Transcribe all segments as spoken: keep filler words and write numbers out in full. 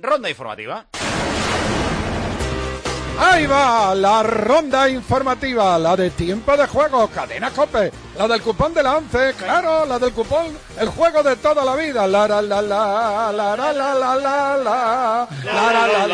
ronda informativa. Ahí va la ronda informativa, la de tiempo de juego, Cadena COPE, la del cupón de la once, claro, la del cupón, el juego de toda la vida, la la la la la la la la la la la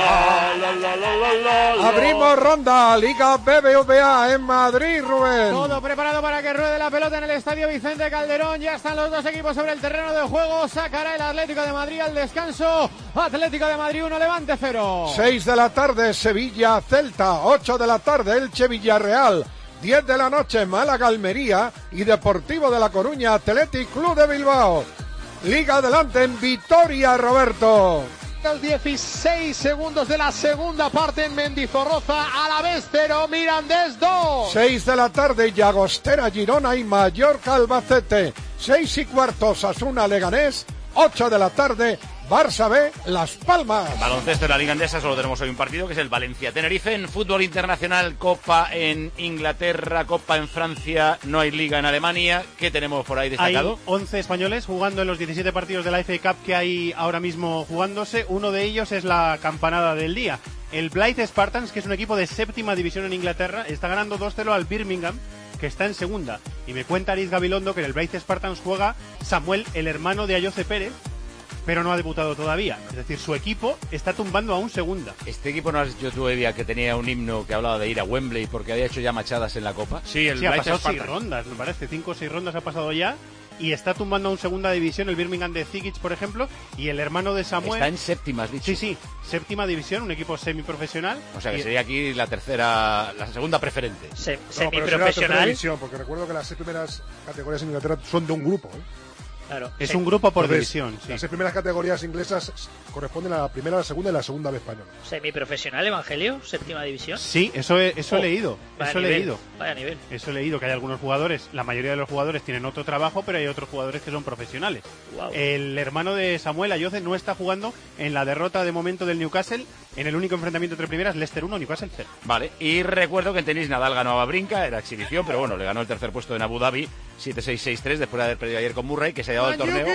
la. Abrimos ronda, Liga B B V A en Madrid, Rubén. Todo preparado para que ruede la pelota en el Estadio Vicente Calderón, ya están los dos equipos sobre el terreno de juego, sacará el Atlético de Madrid al descanso, Atlético de Madrid uno, Levante cero. seis de la tarde, Sevilla Celta, ocho de la tarde, Elche Villarreal, diez de la noche, Málaga Almería y Deportivo de La Coruña, Athletic Club de Bilbao. Liga adelante en Vitoria, Roberto. Los dieciséis segundos de la segunda parte en Mendizorroza, Alavés cero, Mirandés dos. seis de la tarde, Llagostera Girona y Mallorca Albacete. seis y cuarto, Osasuna Leganés. ocho de la tarde, Barça B, Las Palmas. Baloncesto de la Liga Endesa, solo tenemos hoy un partido que es el Valencia-Tenerife. En fútbol internacional, Copa en Inglaterra, Copa en Francia, no hay Liga en Alemania. ¿Qué tenemos por ahí destacado? Hay once españoles jugando en los diecisiete partidos de la F A Cup que hay ahora mismo jugándose. Uno de ellos es la campanada del día. El Blythe Spartans, que es un equipo de séptima división en Inglaterra, está ganando dos cero al Birmingham, que está en segunda. Y me cuenta Ariz Gabilondo que en el Blythe Spartans juega Samuel, el hermano de Ayoce Pérez, pero no ha debutado todavía. Es decir, su equipo está tumbando a un segunda. ¿Este equipo no has dicho tú, Evia, que tenía un himno que hablaba de ir a Wembley porque había hecho ya machadas en la Copa? Sí, el sí, ha pasado seis rondas, me parece. Cinco o seis rondas ha pasado ya. Y está tumbando a un segunda división, el Birmingham de Zigic, por ejemplo. Y el hermano de Samuel... Está en séptima, has dicho. Sí, sí. Séptima división, un equipo semiprofesional. O sea que y... sería aquí la tercera, la segunda preferente. Se, no, semiprofesional. División, porque recuerdo que las seis primeras categorías en Inglaterra son de un grupo, ¿eh? Claro, es sí. un grupo por Entonces, división. Sí. Las seis primeras categorías inglesas corresponden a la primera, la segunda y la segunda B española. Semiprofesional, Evangelio, séptima división. Sí, eso he, eso oh, he leído. Eso he nivel, leído. Vaya nivel. Eso he leído, que hay algunos jugadores, la mayoría de los jugadores tienen otro trabajo, pero hay otros jugadores que son profesionales. Wow. El hermano de Samuel, Ayoce, no está jugando en la derrota de momento del Newcastle, en el único enfrentamiento entre primeras, Leicester uno, Newcastle cero. Vale, y recuerdo que en tenis Nadal ganó a Wawrinka, era exhibición, pero bueno, le ganó el tercer puesto en Abu Dhabi, siete seis seis tres, después de haber perdido ayer con Murray, que se ha llevado el torneo.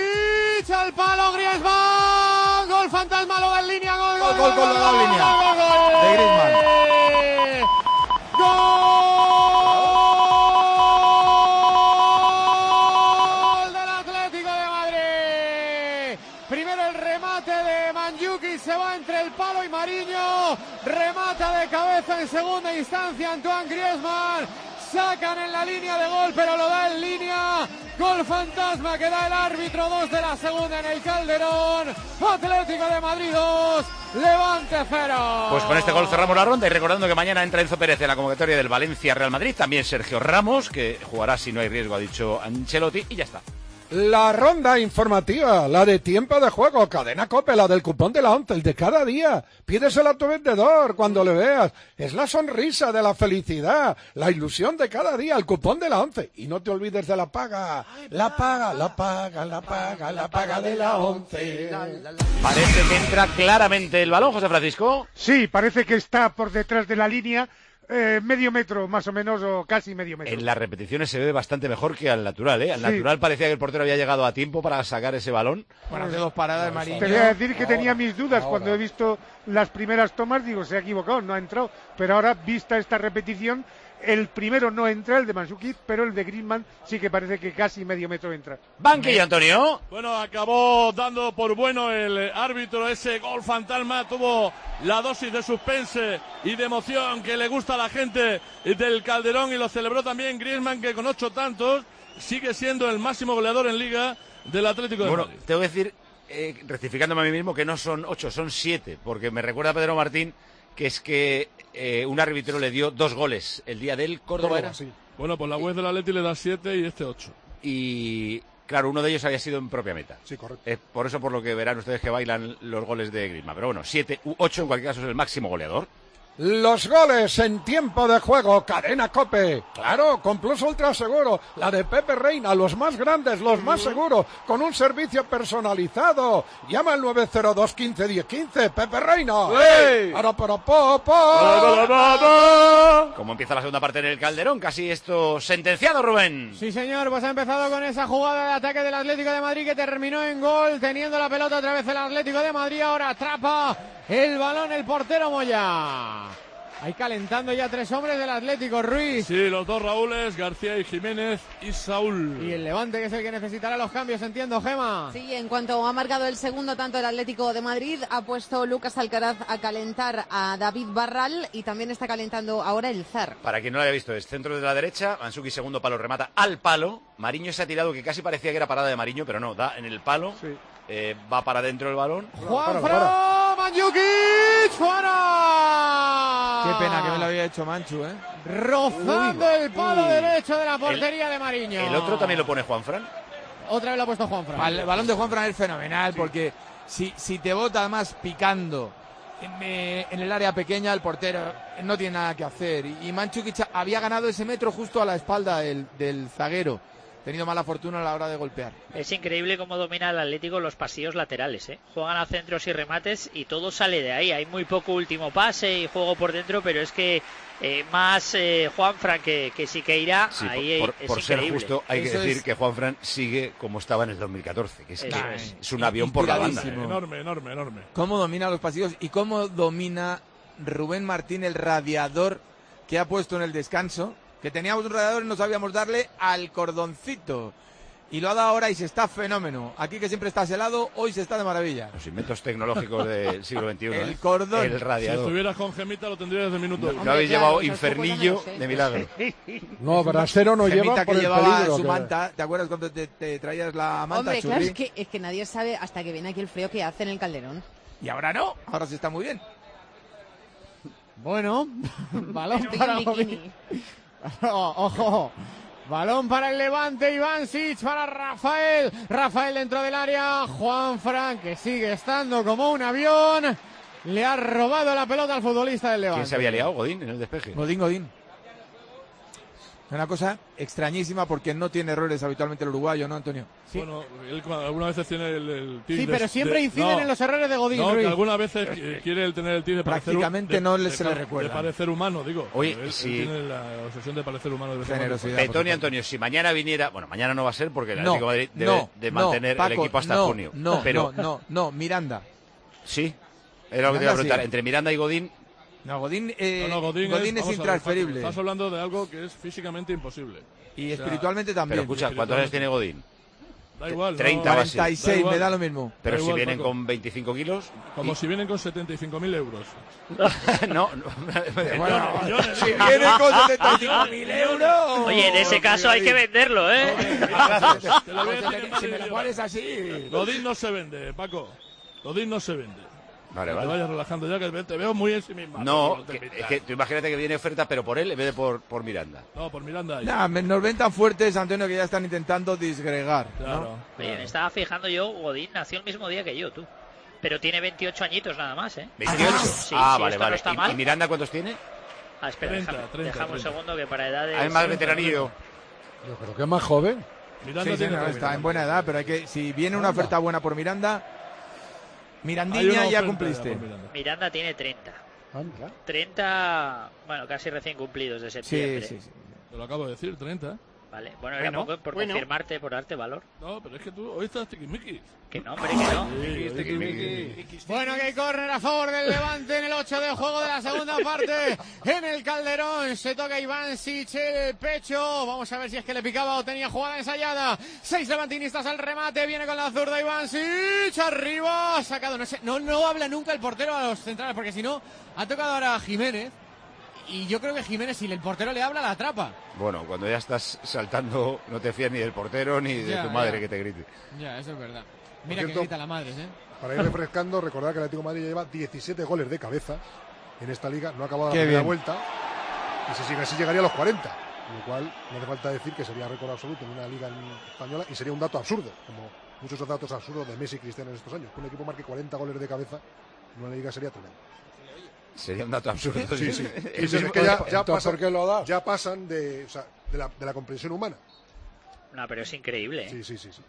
Al palo, Griezmann, gol fantasma, lo da en línea, gol, gol, gol, gol, gol, gol, línea, gol, gol, de Griezmann. Gol del Atlético de Madrid. Primero el remate de Mandzukic, se va entre el palo y Mariño, remata de cabeza en segunda instancia Antoine Griezmann. Sacan en la línea de gol, pero lo da en línea. Gol fantasma que da el árbitro, dos de la segunda en el Calderón. Atlético de Madrid dos, Levante cero. Pues con este gol cerramos la ronda y recordando que mañana entra Enzo Pérez en la convocatoria del Valencia Real Madrid, también Sergio Ramos, que jugará si no hay riesgo, ha dicho Ancelotti, y ya está. La ronda informativa, la de tiempo de juego, Cadena COPE, la del cupón de la once, el de cada día. Pídeselo a tu vendedor cuando le veas. Es la sonrisa de la felicidad, la ilusión de cada día, el cupón de la once. Y no te olvides de la paga, la paga, la paga, la paga, la paga de la once. Parece que entra claramente el balón, José Francisco. Sí, parece que está por detrás de la línea. Eh, medio metro más o menos, o casi medio metro. En las repeticiones se ve bastante mejor que al natural, ¿eh? Al sí. natural parecía que el portero había llegado a tiempo para sacar ese balón. Bueno, hace dos paradas, no, Mariño. Te voy a decir que ahora, tenía mis dudas ahora. cuando he visto las primeras tomas, digo, se ha equivocado, no ha entrado. Pero ahora, vista esta repetición, el primero no entra, el de Mandzukic, pero el de Griezmann sí que parece que casi medio metro entra. Banquillo, Antonio. Bueno, acabó dando por bueno el árbitro ese gol fantasma, tuvo la dosis de suspense y de emoción que le gusta a la gente del Calderón y lo celebró también Griezmann, que con ocho tantos sigue siendo el máximo goleador en Liga del Atlético de Bueno, Madrid. tengo que decir, eh, rectificándome a mí mismo, que no son ocho, son siete, porque me recuerda a Pedro Martín que es que eh, un árbitro le dio dos goles el día del Córdoba, ¿era? Sí. Bueno, pues la web del Atleti le da siete y este ocho. Y claro, uno de ellos había sido en propia meta. Sí, correcto. Es por eso por lo que verán ustedes que bailan los goles de Griezmann. Pero bueno, siete u ocho en cualquier caso es el máximo goleador. Los goles en tiempo de juego, Cadena COPE, claro, con Plus Ultra Seguro, la de Pepe Reina, los más grandes, los más seguros, con un servicio personalizado. Llama al nueve cero dos quince diez quince, Pepe Reina. ¡Ey! Para, para, pa, pa. ¿Cómo empieza la segunda parte en el Calderón? Casi esto sentenciado, Rubén. Sí, señor, pues ha empezado con esa jugada de ataque del Atlético de Madrid que terminó en gol, teniendo la pelota otra vez el Atlético de Madrid, ahora atrapa el balón el portero Moya. Ahí calentando ya tres hombres del Atlético, Ruiz. Sí, los dos Raúles, García y Jiménez y Saúl. Y el Levante, que es el que necesitará los cambios, entiendo, Gema. Sí, en cuanto ha marcado el segundo tanto el Atlético de Madrid, ha puesto Lucas Alcaraz a calentar a David Barral y también está calentando ahora el Zar. Para quien no lo haya visto, es centro de la derecha, Mandzukic segundo palo, remata al palo. Mariño se ha tirado, que casi parecía que era parada de Mariño, pero no, da en el palo. Sí. Eh, va para dentro el balón. Juanfran Mandzukic, fuera. Qué pena que me lo había hecho Manchu, ¿eh? Rozando Uy, el palo uy. derecho de la portería el, de Mariño. El otro también lo pone Juanfran. Otra vez lo ha puesto Juanfran. El balón de Juanfran es fenomenal, sí. Porque si, si te bota además picando en, en el área pequeña, el portero no tiene nada que hacer. Y, y Mandzukic había ganado ese metro justo a la espalda del, del zaguero. Tenido mala fortuna a la hora de golpear. Es increíble cómo domina el Atlético los pasillos laterales, ¿eh? Juegan a centros y remates y todo sale de ahí. Hay muy poco último pase y juego por dentro, pero es que eh, más eh, Juanfran que, que Siqueira, sí, ahí por, es por ser increíble. justo, hay Eso que decir es... que Juanfran sigue como estaba en el dos mil catorce, que es, Eso que es. es un avión por la banda. Enorme, enorme, enorme. Cómo domina los pasillos y cómo domina Rubén Martín el radiador que ha puesto en el descanso. Que teníamos un radiador y no sabíamos darle al cordoncito. Y lo ha dado ahora y se está fenómeno. Aquí que siempre estás helado, hoy se está de maravilla. Los inventos tecnológicos del siglo veintiuno. El ¿eh? cordón. El radiador. Si estuvieras con Gemita lo tendrías desde minuto uno. Lo habéis claro, llevado esos infernillo pocos años, ¿eh? de milagro. No, Brasero no Gemita lleva que por el llevaba peligro. su que- manta. ¿Te acuerdas cuando te, te traías la manta, Hombre, Churri? claro, es que, es que nadie sabe hasta que viene aquí el frío que hace en el Calderón. Y ahora no. Ahora sí está muy bien. Bueno, balón Estoy para en bikini. Oh, ojo. Balón para el Levante, Ivancic para Rafael. Rafael dentro del área. Juanfran, que sigue estando como un avión. Le ha robado la pelota al futbolista del Levante. ¿Quién se había liado? Godín en el despeje. Godín, Godín. Una cosa extrañísima porque no tiene errores habitualmente el uruguayo, ¿no, Antonio? Sí. Bueno, él cuando- algunas veces tiene el, el tic Sí, de- pero siempre de- inciden no, en los errores de Godín, No, que Ruiz. algunas veces eh, quiere él tener el tic de parecer... Prácticamente de- no le- de- se le de- recuerda. De parecer humano, digo. Oye, Él- él sí. tiene la obsesión de parecer humano. De vez en cuando. Generosidad. Betón y Antonio, si mañana viniera... Bueno, mañana no va a ser porque el No, Atlético de Madrid debe no, de no, mantener Paco, el equipo hasta no, junio. No, pero no, no, no, Miranda. sí, era lo que te iba a Miranda preguntar. sí. Entre Miranda y Godín, No, Godín, eh, No, no, Godín, Godín es, vamos a ver, intransferible. Paco, estás hablando de algo que es físicamente imposible. Y O sea, espiritualmente también. pero escucha, ¿cuántos años tiene Godín? Da igual. treinta no, va a ser. cuarenta y seis, Da igual. me da lo mismo. Pero Da si igual, vienen Paco. con veinticinco kilos... Como si vienen con setenta y cinco mil euros. no, no. Bueno, millones, si ¿no? viene con setenta y cinco mil euros. Oye, en ese caso hay que venderlo, ¿eh? Te lo voy a decir en Si mal me lo idioma. pones así. Godín no se vende, Paco. Godín no se vende. Vale, Te vale. vayas relajando ya, que te veo muy ensimismado. No, con el que- Miranda. es que tú imagínate que viene oferta, pero por él en vez de por, por Miranda. No, por Miranda. ahí. Nah, me- nos ven tan fuertes, Antonio, que ya están intentando disgregar. ¿no? Claro. Oye, me estaba fijando yo, Godín nació el mismo día que yo, tú. Pero tiene veintiocho añitos nada más, ¿eh? ¿veintiocho? Sí, ah, sí, vale, esto no vale. está ¿Y, mal. y Miranda cuántos tiene? Ah, espera, treinta, déjame, treinta, déjame un treinta. segundo que para edades... Hay más veteranillo. Yo creo que es más joven. Miranda Sí, sí, tiene no, treinta. está en buena edad, pero hay que, si viene una oferta buena por Miranda, Hay una Mirandiña oferta ya por cumpliste. Miranda. Miranda tiene treinta. Anda. treinta, bueno, casi recién cumplidos de Sí, septiembre. sí, sí. Te lo acabo de decir, treinta. Vale, bueno, era Bueno, poco por bueno. confirmarte, por darte valor. No, pero es que tú hoy estás tiquismiquis. Que no, hombre, que no. Bueno, que hay córner a favor del Levante en el ocho de juego de la segunda parte. En el Calderón se toca Ivancic el pecho. Vamos a ver si es que le picaba o tenía jugada ensayada. Seis levantinistas al remate. Viene con la zurda Ivancic. Arriba. Ha sacado. No, sé, no, no habla nunca el portero a los centrales porque si no, ha tocado ahora a Jiménez. Y yo creo que Jiménez, si el portero le habla, la atrapa. Bueno, cuando ya estás saltando, no te fías ni del portero ni de Ya, tu madre ya. que te grite. Ya, eso es verdad. Mira cierto, que grita la madre, ¿eh? Para ir refrescando, recordad que el Atlético de Madrid ya lleva diecisiete goles de cabeza en esta liga, no ha acabado la Qué primera bien. vuelta, y si sigue así llegaría a los cuarenta, lo cual no hace falta decir que sería récord absoluto en una liga española y sería un dato absurdo, como muchos datos absurdos de Messi y Cristiano en estos años. Que un equipo marque cuarenta goles de cabeza en una liga sería tremendo. Sería un dato absurdo. Sí, sí. Y sí, es que ya, ya, entonces, pasan, ¿por qué lo das? ya pasan de, o sea, de, la, de la comprensión humana. No, pero es increíble. ¿eh? Sí, sí, sí, sí.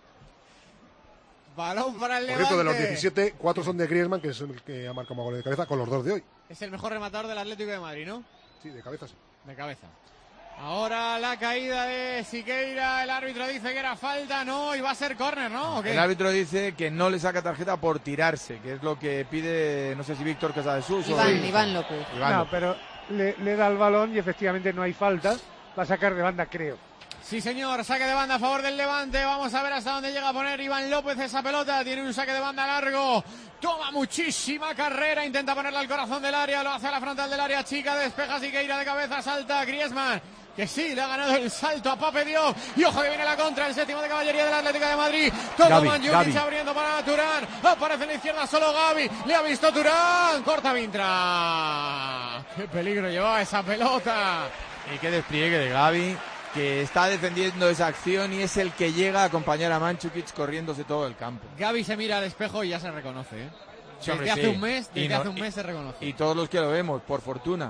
Balón para el Por Levante. cierto, de los diecisiete, cuatro son de Griezmann, que es el que ha marcado más goles de cabeza, con los dos de hoy. Es el mejor rematador del Atlético de Madrid, ¿no? Sí, de cabeza sí. De cabeza. Ahora la caída de Siqueira, el árbitro dice que era falta, no, y va a ser córner, ¿no? ¿O qué? El árbitro dice que no le saca tarjeta por tirarse, que es lo que pide, no sé si Víctor Casadesus Iván, o... Iván López. Iván No, López. pero le, le da el balón y efectivamente no hay falta. Va a sacar de banda, creo. Sí, señor, saque de banda a favor del Levante. Vamos a ver hasta dónde llega a poner Iván López esa pelota. Tiene un saque de banda largo. Toma muchísima carrera. Intenta ponerla al corazón del área. Lo hace a la frontal del área chica. Despeja Siqueira de cabeza. Salta Griezmann, que sí, le ha ganado el salto a Pape Diop. Y ojo que viene la contra, el séptimo de caballería del Atlético de Madrid. Todo Gavi, Mandzukic Gavi. abriendo para Turán. Aparece en la izquierda solo Gavi. Le ha visto Turán. Corta Vintra. Qué peligro llevaba esa pelota. Y qué despliegue de Gavi, que está defendiendo esa acción y es el que llega a acompañar a Mandzukic corriéndose todo el campo. Gavi se mira al espejo y ya se reconoce, ¿eh? Sí, Desde hombre, hace sí. un mes, Y desde no- hace un mes se reconoce. Y todos los que lo vemos, por fortuna.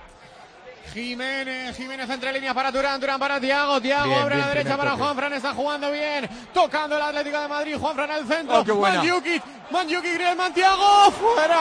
Jiménez, Jiménez entre líneas para Turán, Turán para Thiago, Thiago Bien, abre a bien, la derecha primer para toque. Juanfran, está jugando bien, tocando el Atlético de Madrid, Juanfran al centro, Oh, qué buena. Mandzukic, Mandzukic, Griezmann, Thiago,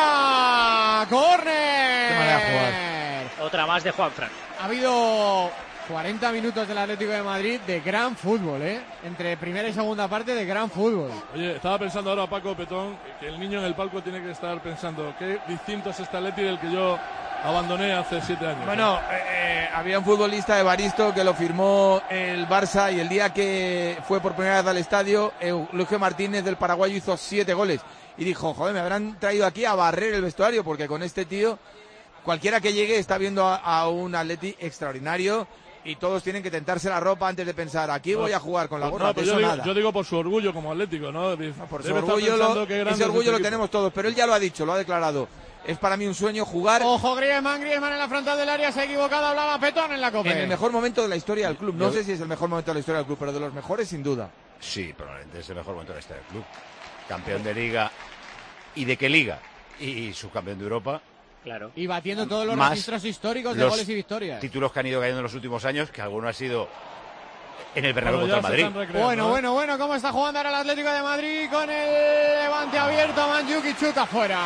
fuera, córner. Qué manera de jugar. Otra más de Juanfran. Ha habido cuarenta minutos del Atlético de Madrid de gran fútbol, ¿eh? Entre primera y segunda parte de gran fútbol. Oye, estaba pensando ahora Paco Petón que el niño en el palco tiene que estar pensando qué distinto es este Atleti del que yo abandoné hace siete años. Bueno, eh, eh, había un futbolista, Evaristo, que lo firmó el Barça y el día que fue por primera vez al estadio, Eulogio Martínez del paraguayo hizo siete goles. Y dijo, joder, me habrán traído aquí a barrer el vestuario porque con este tío, cualquiera que llegue está viendo a, a un Atleti extraordinario y todos tienen que tentarse la ropa antes de pensar, aquí voy a jugar con la No, gorra, pero de yo, eso digo, nada. yo digo por su orgullo como Atlético, ¿no? Debe Por su estar orgullo, pensando lo- qué grande ese es orgullo este lo equipo. tenemos todos, pero él ya lo ha dicho, lo ha declarado. Es para mí un sueño jugar Ojo Griezmann, Griezmann en la frontal del área, se ha equivocado, hablaba Petón en la copa. en el mejor momento de la historia del club. No Yo- sé si es el mejor momento de la historia del club, pero de los mejores sin duda. Sí, probablemente es el mejor momento de la historia del club. Campeón de Liga. ¿Y de qué Liga? Y subcampeón de Europa. Claro. Y batiendo todos los Más registros históricos de los goles y victorias. Títulos que han ido cayendo en los últimos años, que alguno ha sido en el Bernabéu Bueno, contra ya el se Madrid. están recreando, Bueno, ¿eh? bueno, bueno, ¿cómo está jugando ahora el Atlético de Madrid con el Levante abierto? Mandzukic chuta fuera.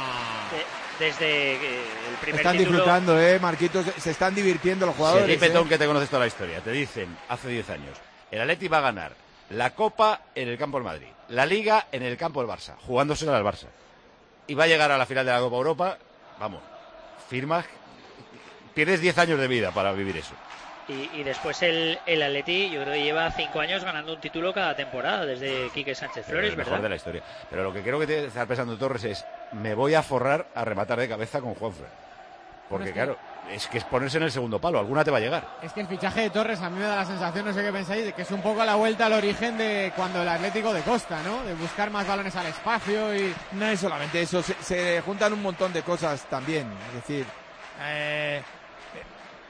De- desde eh, el primer Están título. disfrutando, eh, Marquitos, se están divirtiendo los Sí, jugadores. a ti, Petón, eh. que te conoces toda la historia. Te dicen, hace diez años, el Atleti va a ganar la Copa en el campo del Madrid, la Liga en el campo del Barça, jugándosela al Barça. Y va a llegar a la final de la Copa Europa, vamos, firmas, pierdes diez años de vida para vivir eso. Y, y después el, el Atleti, yo creo que lleva cinco años ganando un título cada temporada, desde Quique Sánchez Pero Flores, el mejor ¿verdad? de la historia. Pero lo que creo que te está pensando Torres es, me voy a forrar a rematar de cabeza con Juanfran. Porque Bueno, es que- claro, es que es ponerse en el segundo palo, alguna te va a llegar. Es que el fichaje de Torres a mí me da la sensación, no sé qué pensáis, de que es un poco la vuelta al origen de cuando el Atlético de Costa, ¿no? De buscar más balones al espacio y... No es solamente eso, se, se juntan un montón de cosas también. Es decir, eh, eh,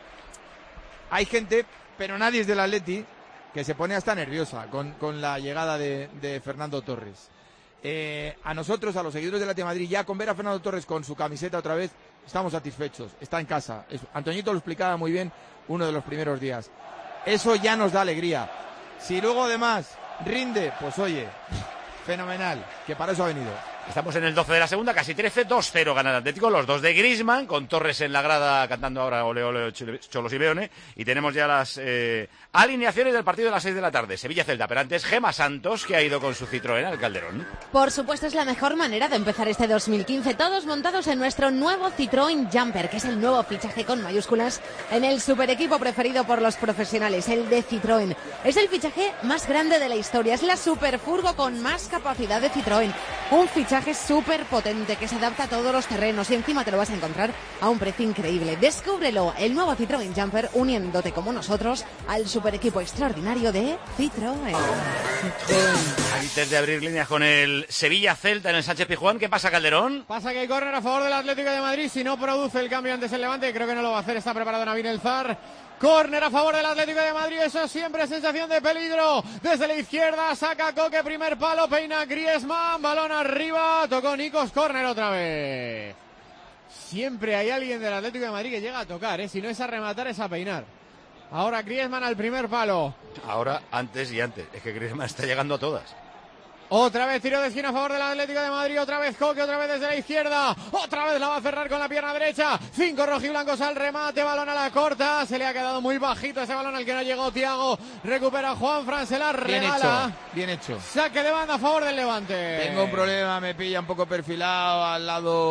hay gente, pero nadie es del Atleti, que se pone hasta nerviosa con, con la llegada de, de Fernando Torres. Eh, a nosotros, a los seguidores del Atleti de Madrid, ya con ver a Fernando Torres con su camiseta otra vez, estamos satisfechos. Está en casa. Es- Antoñito lo explicaba muy bien uno de los primeros días. Eso ya nos da alegría. Si luego además rinde, pues oye, fenomenal, que para eso ha venido. Estamos en el doce de la segunda, casi trece, dos cero gana el Atlético, los dos de Griezmann, con Torres en la grada cantando ahora ole ole Cholo Simeone, y tenemos ya las eh, alineaciones del partido de las seis de la tarde. Sevilla-Celta, pero antes Gema Santos, que ha ido con su Citroën al Calderón. Por supuesto, es la mejor manera de empezar este dos mil quince, todos montados en nuestro nuevo Citroën Jumper, que es el nuevo fichaje con mayúsculas en el super equipo preferido por los profesionales, el de Citroën. Es el fichaje más grande de la historia, es la super furgo con más capacidad de Citroën. Un fichaje súper potente que se adapta a todos los terrenos y encima te lo vas a encontrar a un precio increíble. Descúbrelo, el nuevo Citroën Jumper, uniéndote como nosotros al super equipo extraordinario de Citroën. Antes de abrir líneas con el Sevilla-Celta en el Sánchez Pizjuán, ¿qué pasa, Calderón? Pasa que hay córner a favor del Atlético de Madrid. Si no produce el cambio antes el Levante, creo que no lo va a hacer. Está preparado Nabil El Zar. Córner a favor del Atlético de Madrid. Eso siempre es sensación de peligro. Desde la izquierda saca Coque, primer palo, peina Griezmann. Balón arriba. Tocó Nikos, córner otra vez. Siempre hay alguien del Atlético de Madrid que llega a tocar, ¿eh? Si no es a rematar, es a peinar. Ahora Griezmann al primer palo. Ahora, antes y antes. Es que Griezmann está llegando a todas. Otra vez tiro de esquina a favor del Atlético de Madrid, otra vez Coque, otra vez desde la izquierda, otra vez la va a cerrar con la pierna derecha, cinco rojiblancos al remate, balón a la corta, se le ha quedado muy bajito ese balón al que no llegó Thiago, recupera Juanfran, se la regala. Bien hecho, bien hecho. Saque de banda a favor del Levante. Tengo un problema, me pilla un poco perfilado al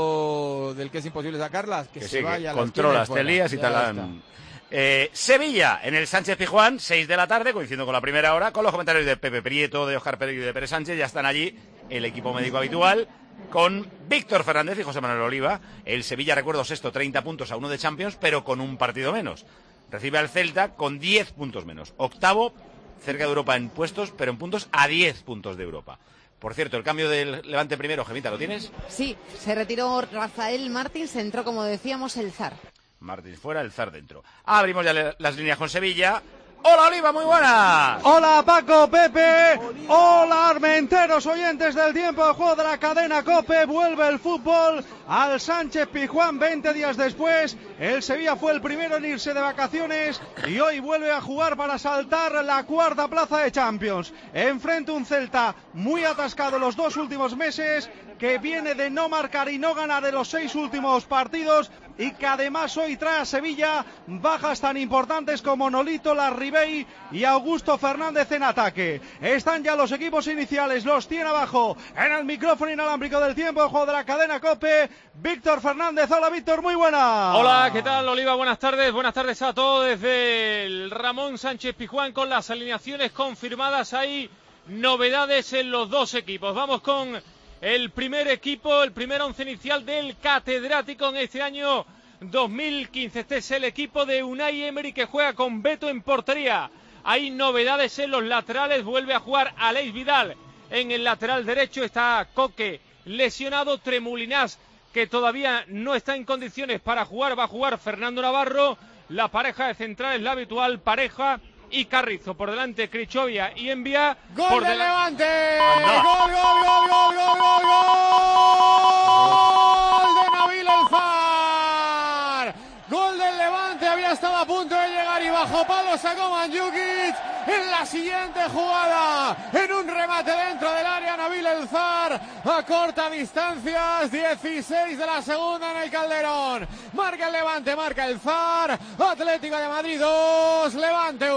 lado del que es imposible sacarlas, que, que se sí, vaya. Que controlas, te lías y te la han... Eh, Sevilla, en el Sánchez Pizjuán, seis de la tarde, coincidiendo con la primera hora, con los comentarios de Pepe Prieto, de Óscar Pérez y de Pérez Sánchez. Ya están allí el equipo médico habitual, con Víctor Fernández y José Manuel Oliva. El Sevilla, recuerdo, sexto, treinta puntos a uno de Champions, pero con un partido menos. Recibe al Celta con diez puntos menos. Octavo, cerca de Europa en puestos, pero en puntos a diez puntos de Europa. Por cierto, el cambio del Levante primero, Gemita, ¿lo tienes? Sí, se retiró Rafael Martins, entró, como decíamos, el Zar. Martins fuera, el Zar dentro. Abrimos ya le, las líneas con Sevilla. ¡Hola, Oliva! ¡Muy buenas! ¡Hola, Paco, Pepe! ¡Hola, armenteros oyentes del tiempo de juego de la cadena COPE! Vuelve el fútbol al Sánchez Pizjuán veinte días después. El Sevilla fue el primero en irse de vacaciones y hoy vuelve a jugar para saltar la cuarta plaza de Champions. Enfrente un Celta muy atascado los dos últimos meses, que viene de no marcar y no ganar en los seis últimos partidos, y que además hoy trae a Sevilla bajas tan importantes como Nolito, Larribey y Augusto Fernández en ataque. Están ya los equipos iniciales, los tiene abajo en el micrófono inalámbrico del tiempo de juego de la cadena COPE, Víctor Fernández. Hola, Víctor, muy buenas. Hola, ¿qué tal, Oliva? Buenas tardes, buenas tardes a todos desde el Ramón Sánchez Pizjuán con las alineaciones confirmadas. Hay novedades en los dos equipos. Vamos con el primer equipo, el primer once inicial del catedrático en este año dos mil quince. Este es el equipo de Unai Emery, que juega con Beto en portería. Hay novedades en los laterales, vuelve a jugar Aleix Vidal en el lateral derecho. Está Coque lesionado, Tremolinás, que todavía no está en condiciones para jugar, va a jugar Fernando Navarro. La pareja de centrales, la habitual pareja, y Carrizo. Por delante Crichovia y Envía. ¡Gol por del del... Levante! ¡Anda! ¡Gol, gol, gol, gol, gol, gol, gol! ¡De Nabil El Far! ¡Gol del Levante! Había estado a punto de llegar y bajo palo sacó Mandžukić en la siguiente jugada. En un remate dentro del área, Nabil El Far a corta distancias. dieciséis de la segunda en el Calderón. Marca el Levante, marca El Far. Atlético de Madrid dos, Levante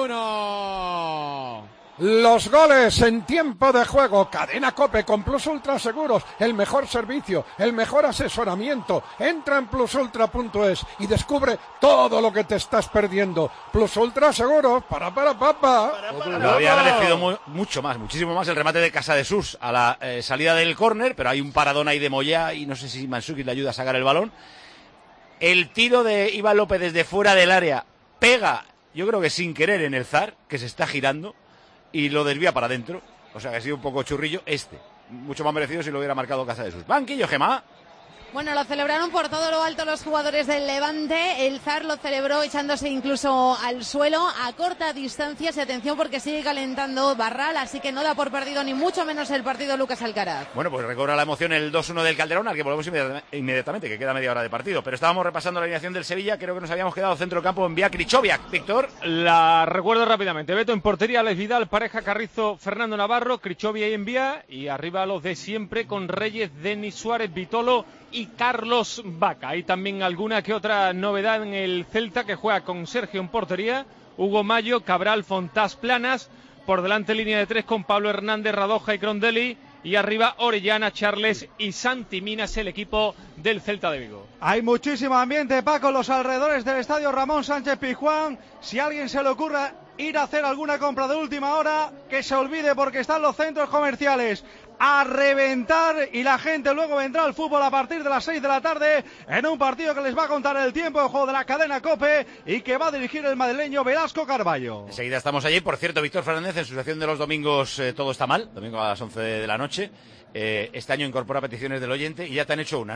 uno. Los goles en tiempo de juego. Cadena COPE con Plus Ultra Seguros. El mejor servicio, el mejor asesoramiento. Entra en plus ultra punto es y descubre todo lo que te estás perdiendo. Plus Ultra Seguros. Para, para, papá. Lo había agradecido mu mucho más, muchísimo más el remate de Casa de Sus a la eh, salida del córner, pero hay un paradón ahí de Moyá y no sé si Mandžukić le ayuda a sacar el balón. El tiro de Iván López desde fuera del área pega, yo creo que sin querer, en el Zar, que se está girando, y lo desvía para adentro. O sea que ha sido un poco churrillo este. Mucho más merecido si lo hubiera marcado Casa de Sus. Banquillo, Gemma. Bueno, lo celebraron por todo lo alto los jugadores del Levante. El Zar lo celebró echándose incluso al suelo a corta distancia. Y atención, porque sigue calentando Barral, así que no da por perdido ni mucho menos el partido Lucas Alcaraz. Bueno, pues recobra la emoción el dos uno del Calderón, al que volvemos inmediatamente, que queda media hora de partido. Pero estábamos repasando la alineación del Sevilla. Creo que nos habíamos quedado centro del campo en vía Crichovia. Víctor. La recuerdo rápidamente. Beto en portería, Aleix Vidal, pareja Carrizo, Fernando Navarro, Crichovia y Envía. Y arriba los de siempre con Reyes, Denis Suárez, Vitolo y Carlos Vaca. Hay también alguna que otra novedad en el Celta, que juega con Sergio en portería, Hugo Mayo, Cabral, Fontás, Planas. Por delante línea de tres con Pablo Hernández, Radoja y Crondelli. Y arriba Orellana, Charles y Santi Minas, el equipo del Celta de Vigo. Hay muchísimo ambiente, Paco, en los alrededores del estadio Ramón Sánchez Pizjuán. Si a alguien se le ocurra ir a hacer alguna compra de última hora, que se olvide, porque están los centros comerciales a reventar y la gente luego vendrá al fútbol a partir de las seis de la tarde en un partido que les va a contar el tiempo de juego de la cadena COPE y que va a dirigir el madrileño Velasco Carballo. Enseguida estamos allí. Por cierto, Víctor Fernández, en su sección de los domingos eh, Todo está mal, domingo a las once de la noche, eh, este año incorpora peticiones del oyente y ya te han hecho una, ¿no?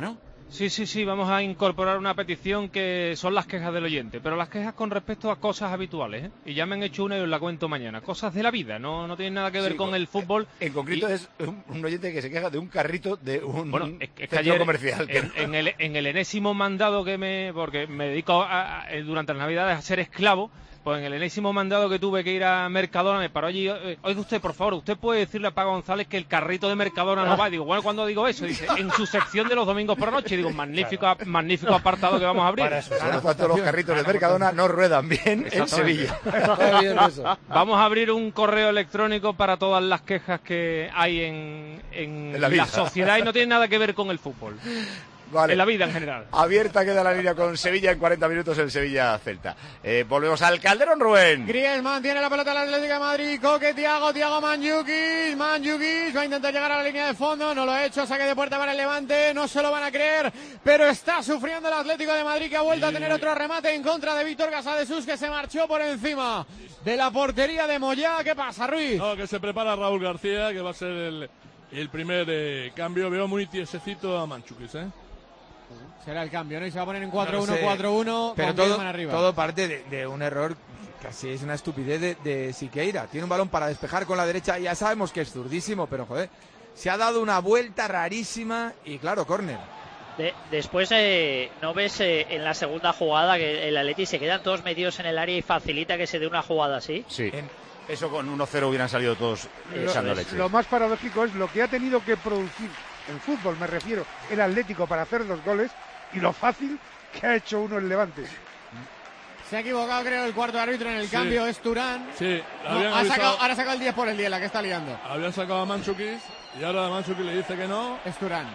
Sí, sí, sí, vamos a incorporar una petición que son las quejas del oyente, pero las quejas con respecto a cosas habituales, ¿eh? Y ya me han hecho una y os la cuento mañana. Cosas de la vida, no, no tienen nada que ver Sí, con con- el fútbol. En concreto Y- es un, un oyente que se queja de un carrito de un Bueno, es, es que centro ayer, comercial. que en, en el, en el enésimo mandado que me... Porque me dedico a- a- durante las Navidades a ser esclavo, pues en el enésimo mandado que tuve que ir a Mercadona, me paró allí, eh, oiga usted, por favor, usted puede decirle a Paco González que el carrito de Mercadona no va. Y digo, bueno, cuando digo eso, dice, en su sección de los domingos por la noche. Y digo, magnífico, magnífico apartado que vamos a abrir. Para eso, por lo tanto, los carritos de Mercadona no ruedan bien en Sevilla. Está bien eso. Vamos a abrir un correo electrónico para todas las quejas que hay en, en En la la, vida. sociedad y no tiene nada que ver con el fútbol. Vale. En la vida en general. Abierta queda la línea con Sevilla en cuarenta minutos el Sevilla-Celta. Eh, volvemos al Calderón, Rubén. Griezmann tiene la pelota en el Atlético de Madrid. Coque, Thiago, Thiago Mandzukic. Mandzukic va a intentar llegar a la línea de fondo. No lo ha hecho. Saque de puerta para el Levante. No se lo van a creer. Pero está sufriendo el Atlético de Madrid, que ha vuelto a tener otro remate en contra de Víctor Casadesús, que se marchó por encima de la portería de Moyá. ¿Qué pasa, Ruiz? No, que se prepara Raúl García, que va a ser el, el primer eh, cambio. Veo muy tiesecito a Mandzukic, ¿eh? Será el cambio, ¿no? Y se va a poner en cuatro uno No lo sé. cuatro uno Pero con todo, Griezmann arriba. todo parte de, de un error, casi es una estupidez de, de Siqueira. Tiene un balón para despejar con la derecha, ya sabemos que es zurdísimo, pero joder, se ha dado una vuelta rarísima y claro, córner. De- después, eh, ¿no ves eh, en la segunda jugada que el Atleti se quedan todos metidos en el área y facilita que se dé una jugada así? Sí. Eso con uno cero hubieran salido todos Lo, echando leche. lo más paradójico es lo que ha tenido que producir el fútbol, me refiero, el Atlético para hacer dos goles y lo fácil que ha hecho uno el Levante. Se ha equivocado, creo, el cuarto árbitro en el Sí. cambio. Es Turán. Sí, No, habían ha avisado- sacado, ahora ha sacado el diez por el diez, la que está liando. Habían sacado a Mandzukic y ahora Mandzukic le dice que no. Es Turán.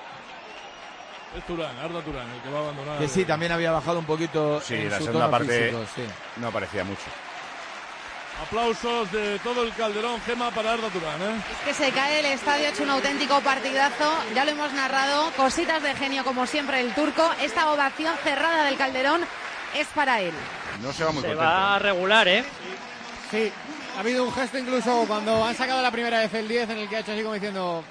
Es Turán, Arda Turán, el que va a abandonar. Que sí, también había bajado un poquito Sí, en la su segunda tono parte físico, sí. no aparecía mucho. Aplausos de todo el Calderón, Gema, para Arda Turán, ¿eh? Es que se cae el estadio, ha hecho un auténtico partidazo, ya lo hemos narrado, cositas de genio como siempre el turco, esta ovación cerrada del Calderón es para él. No se va muy Se contento. va a regular, ¿eh? Sí, ha habido un gesto incluso cuando han sacado la primera vez el diez en el que ha hecho así como diciendo...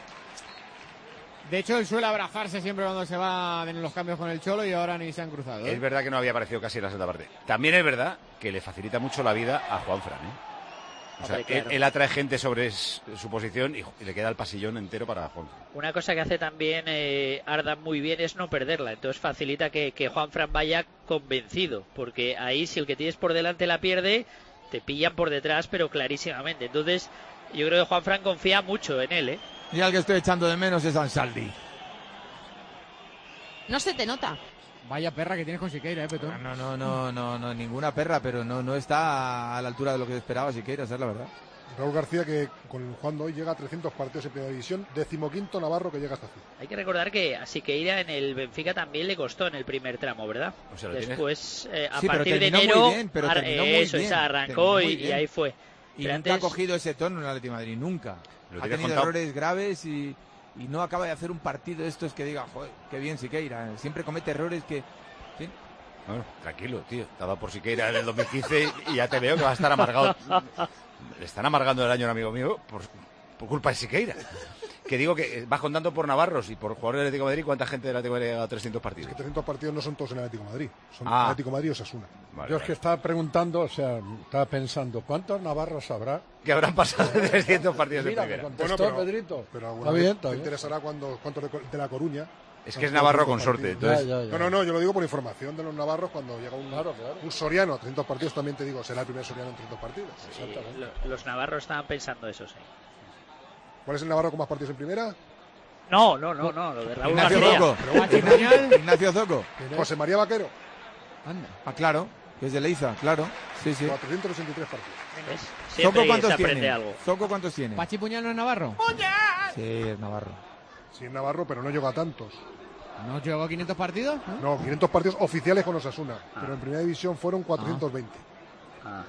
De hecho, él suele abrazarse siempre cuando se va en los cambios con el Cholo y ahora ni se han cruzado, ¿eh? Es verdad que no había aparecido casi en la segunda parte. También es verdad que le facilita mucho la vida a Juanfran, ¿eh? O sea, Hombre, él, claro. él atrae gente sobre s- su posición y, y le queda el pasillón entero para Juanfran. Una cosa que hace también eh, Arda muy bien es no perderla. Entonces facilita que, que Juanfran vaya convencido. Porque ahí, si el que tienes por delante la pierde, te pillan por detrás, pero clarísimamente. Entonces, yo creo que Juanfran confía mucho en él, ¿eh? Y al que estoy echando de menos es Ansaldi. No se te nota. Vaya perra que tienes con Siqueira, ¿eh, Petón? No, no, no, no, no, ninguna perra, pero no, no está a la altura de lo que esperaba Siqueira, esa es la verdad. Raúl García, que con jugando hoy llega a trescientos partidos en primera división, decimoquinto Navarro que llega hasta aquí. Hay que recordar que a Siqueira en el Benfica también le costó en el primer tramo, ¿verdad? O sea, lo tienes- Después, eh, a Sí, pero partir de terminó muy enero, bien, pero ar- terminó muy eso, bien, esa arrancó terminó y, muy y bien. ahí fue. Y Pero nunca ha antes- cogido ese tono en el Atlético de Madrid, nunca. Lo Ha tienes tenido contado. errores graves y, y no acaba de hacer un partido de estos que diga, joder, qué bien Siqueira. Siempre comete errores que... ¿sí? Bueno, tranquilo, tío. Te ha dado por Siqueira en el dos mil quince y ya te veo que va a estar amargado. Le están amargando el año a un amigo mío por, por culpa de Siqueira. Que digo que vas contando por navarros y por jugadores del Atlético de Madrid, ¿cuánta gente del Atlético de Madrid ha llegado a trescientos partidos? Que trescientos partidos no son todos en el Atlético de Madrid, son Ah. Atlético de Madrid y Osasuna. Vale, Yo es vale. que estaba preguntando, o sea, estaba pensando, ¿cuántos navarros habrá? Que habrán pasado de trescientos partidos en Mira, me primera. contestó Bueno, pero- Pedrito. Pero Está alguna bien, vez está te bien. interesará cuando, cuántos de, de La Coruña. Es que es Navarro consorte, entonces... Ya, ya, ya. No, no, no, yo lo digo por información de los navarros cuando llega un, Claro, claro. un soriano a trescientos partidos, también te digo, será el primer soriano en trescientos partidos. Sí, lo- los navarros estaban pensando eso, sí. ¿Cuál es el navarro con más partidos en primera? No, no, no, no, lo de Raúl Ignacio García. Zoco. Pachipuñal. Ignacio Zoco. José María Vaquero, Anda. Ah, claro, que es de Leiza, claro. Sí, sí. cuatrocientos ochenta y tres partidos. ¿Ves? ¿Zoco Siempre cuántos se aprende tiene? algo. ¿Zoco cuántos tiene? ¿Pachipuñal no es Navarro? Sí, es Navarro. Sí, es navarro, pero no llega a tantos. ¿No llegó a quinientos partidos? ¿no? No, quinientos partidos oficiales con Osasuna, pero en primera división fueron cuatrocientos veinte. Ah.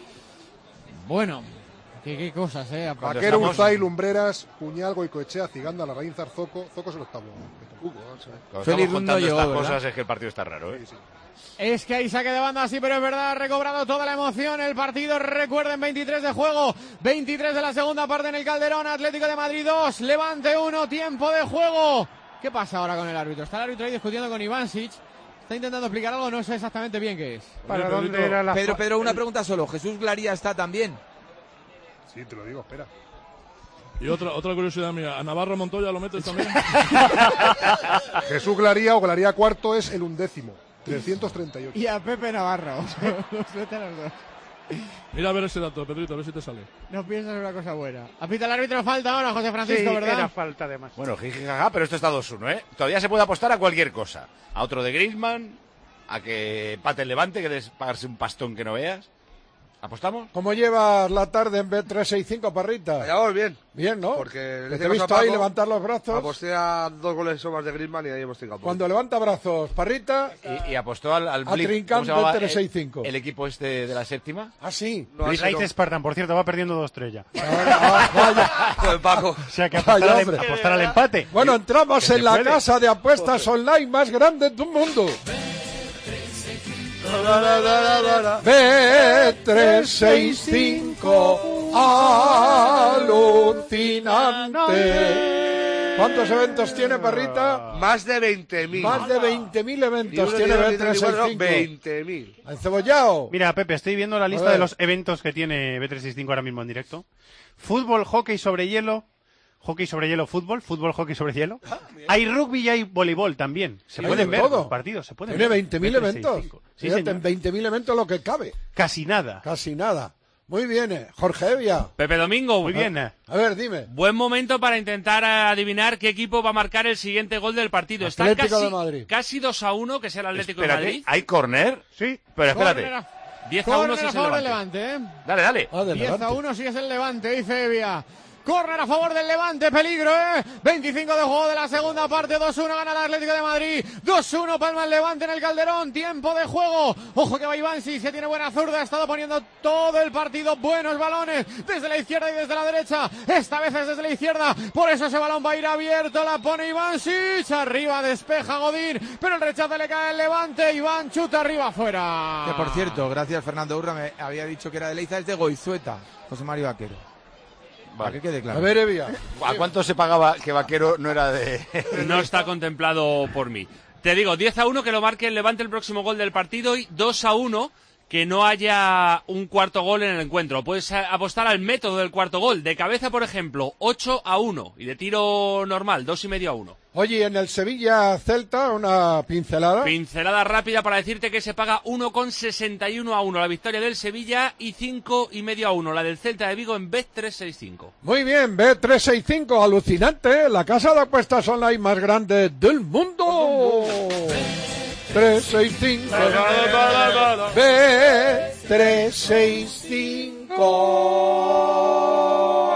Bueno, qué, qué cosas, ¿eh? Cuando Vaquero, estamos- Unzay, Lumbreras, Puñal, Goicoechea, Ciganda, Larraín, Zarzoco. Zoco es el octavo. Hugo, ¿sí? Cuando Félix estamos contando Rundo llegó, estas ¿verdad? cosas es que el partido está raro, ¿eh? Sí, sí. Es que hay saque de banda, sí, pero es verdad, ha recobrado toda la emoción el partido. Recuerden, veintitrés de juego, veintitrés de la segunda parte en el Calderón. Atlético de Madrid dos, Levante uno, tiempo de juego. ¿Qué pasa ahora con el árbitro? Está el árbitro ahí discutiendo con Ivansic. Está intentando explicar algo, no sé exactamente bien qué es. ¿Para dónde era la Pedro, fa- Pedro, una pregunta solo. ¿Jesús Glaría está también? Sí, te lo digo, espera. Y otra otra curiosidad mía, ¿a Navarro Montoya lo metes también? Jesús Glaría o Glaría Cuarto es el undécimo, trescientos treinta y ocho. Y a Pepe Navarro. Los mete a los dos. Mira a ver ese dato, Pedrito, a ver si te sale. No piensas en una cosa buena. Apita el árbitro, falta ahora, José Francisco, Sí, ¿verdad? era falta además. Bueno, jijijaja, pero esto está dos uno, ¿eh? Todavía se puede apostar a cualquier cosa. A otro de Griezmann, a que empate el Levante, que debes pagarse un pastón que no veas. ¿Apostamos? ¿Cómo llevas la tarde en B trescientos sesenta y cinco, Parrita? Allá vamos bien. Bien, ¿no? Porque Que le te he decimos visto a ahí Paco, levantar los brazos. Aposté a dos goles somas de Griezmann y ahí hemos trincado. Cuando levanta brazos, Parrita, Y, y apostó al, al a Blitz, Trincán ¿cómo se llamaba B trescientos el, sesenta y cinco. el equipo este de la séptima? Ah, sí. No, Blitz ese no. Spartan, por cierto, va perdiendo dos tres ya. Ah, vaya. Joder, Paco. O sea que Vaya, apostar, al, hombre. apostar al empate. Bueno, entramos Que se en la puede. casa de apuestas online más grande del mundo. B trescientos sesenta y cinco, alucinante. ¿Cuántos eventos tiene, Parrita? Más de veinte mil. Más de veinte mil Ni eventos uno, tiene ni dos, B ni tres, trescientos ni cuatro, sesenta y cinco. veinte mil. ¿Encebollado? Mira, Pepe, estoy viendo la lista ver. de los eventos que tiene B trescientos sesenta y cinco ahora mismo en directo. Fútbol, hockey sobre hielo, hockey sobre hielo, fútbol, fútbol, hockey sobre hielo. Hay rugby y hay voleibol también. Se Hay pueden de ver todo. los partidos, se pueden Tiene ver. veinte mil B trescientos sesenta y eventos. cinco. Sí, Fíjate, señor. en veinte mil eventos lo que cabe. Casi nada. Casi nada. Muy bien, eh. Jorge Evia. Pepe Domingo, Muy bien. eh. A ver, dime. buen momento para intentar adivinar qué equipo va a marcar el siguiente gol del partido. Está Atlético casi, de Madrid. casi dos a uno, que es el Atlético de Espérate, Madrid. ¿hay córner? Sí. Pero espérate. Córner a- diez a uno córner si a es el favor del Levante. Levante, ¿eh? Dale, dale. Ah, del diez a Levante. uno sí es el Levante, dice Evia. Córner a favor del Levante, peligro, ¿eh? veinticinco de juego de la segunda parte, dos uno gana el Atlético de Madrid, dos uno palma el Levante en el Calderón, tiempo de juego. Ojo que va Ivansic, se tiene buena zurda, ha estado poniendo todo el partido, buenos balones, desde la izquierda y desde la derecha, esta vez es desde la izquierda, por eso ese balón va a ir abierto, la pone Ivansic, arriba despeja Godín, pero el rechazo le cae al Levante, Iván chuta arriba afuera. Que por cierto, gracias Fernando Urra, me había dicho que era de Leiza, es de Goizueta, José Mario Vaquero. Para que quede claro. A ver, Evia. ¿A cuánto se pagaba que Vaquero no era de...? No está contemplado por mí. Te digo, diez a uno que lo marque el Levante el próximo gol del partido y dos a uno que no haya un cuarto gol en el encuentro. Puedes eh, apostar al método del cuarto gol. De cabeza, por ejemplo, ocho a uno. Y de tiro normal, dos y medio a uno. Oye, en el Sevilla-Celta, una pincelada. Pincelada rápida para decirte que se paga uno con sesenta y uno a uno la victoria del Sevilla y cinco y medio a uno la del Celta de Vigo en B trescientos sesenta y cinco. Muy bien, B trescientos sesenta y cinco, alucinante, la casa de apuestas online más grande del mundo. trescientos sesenta y cinco. B trescientos sesenta y cinco.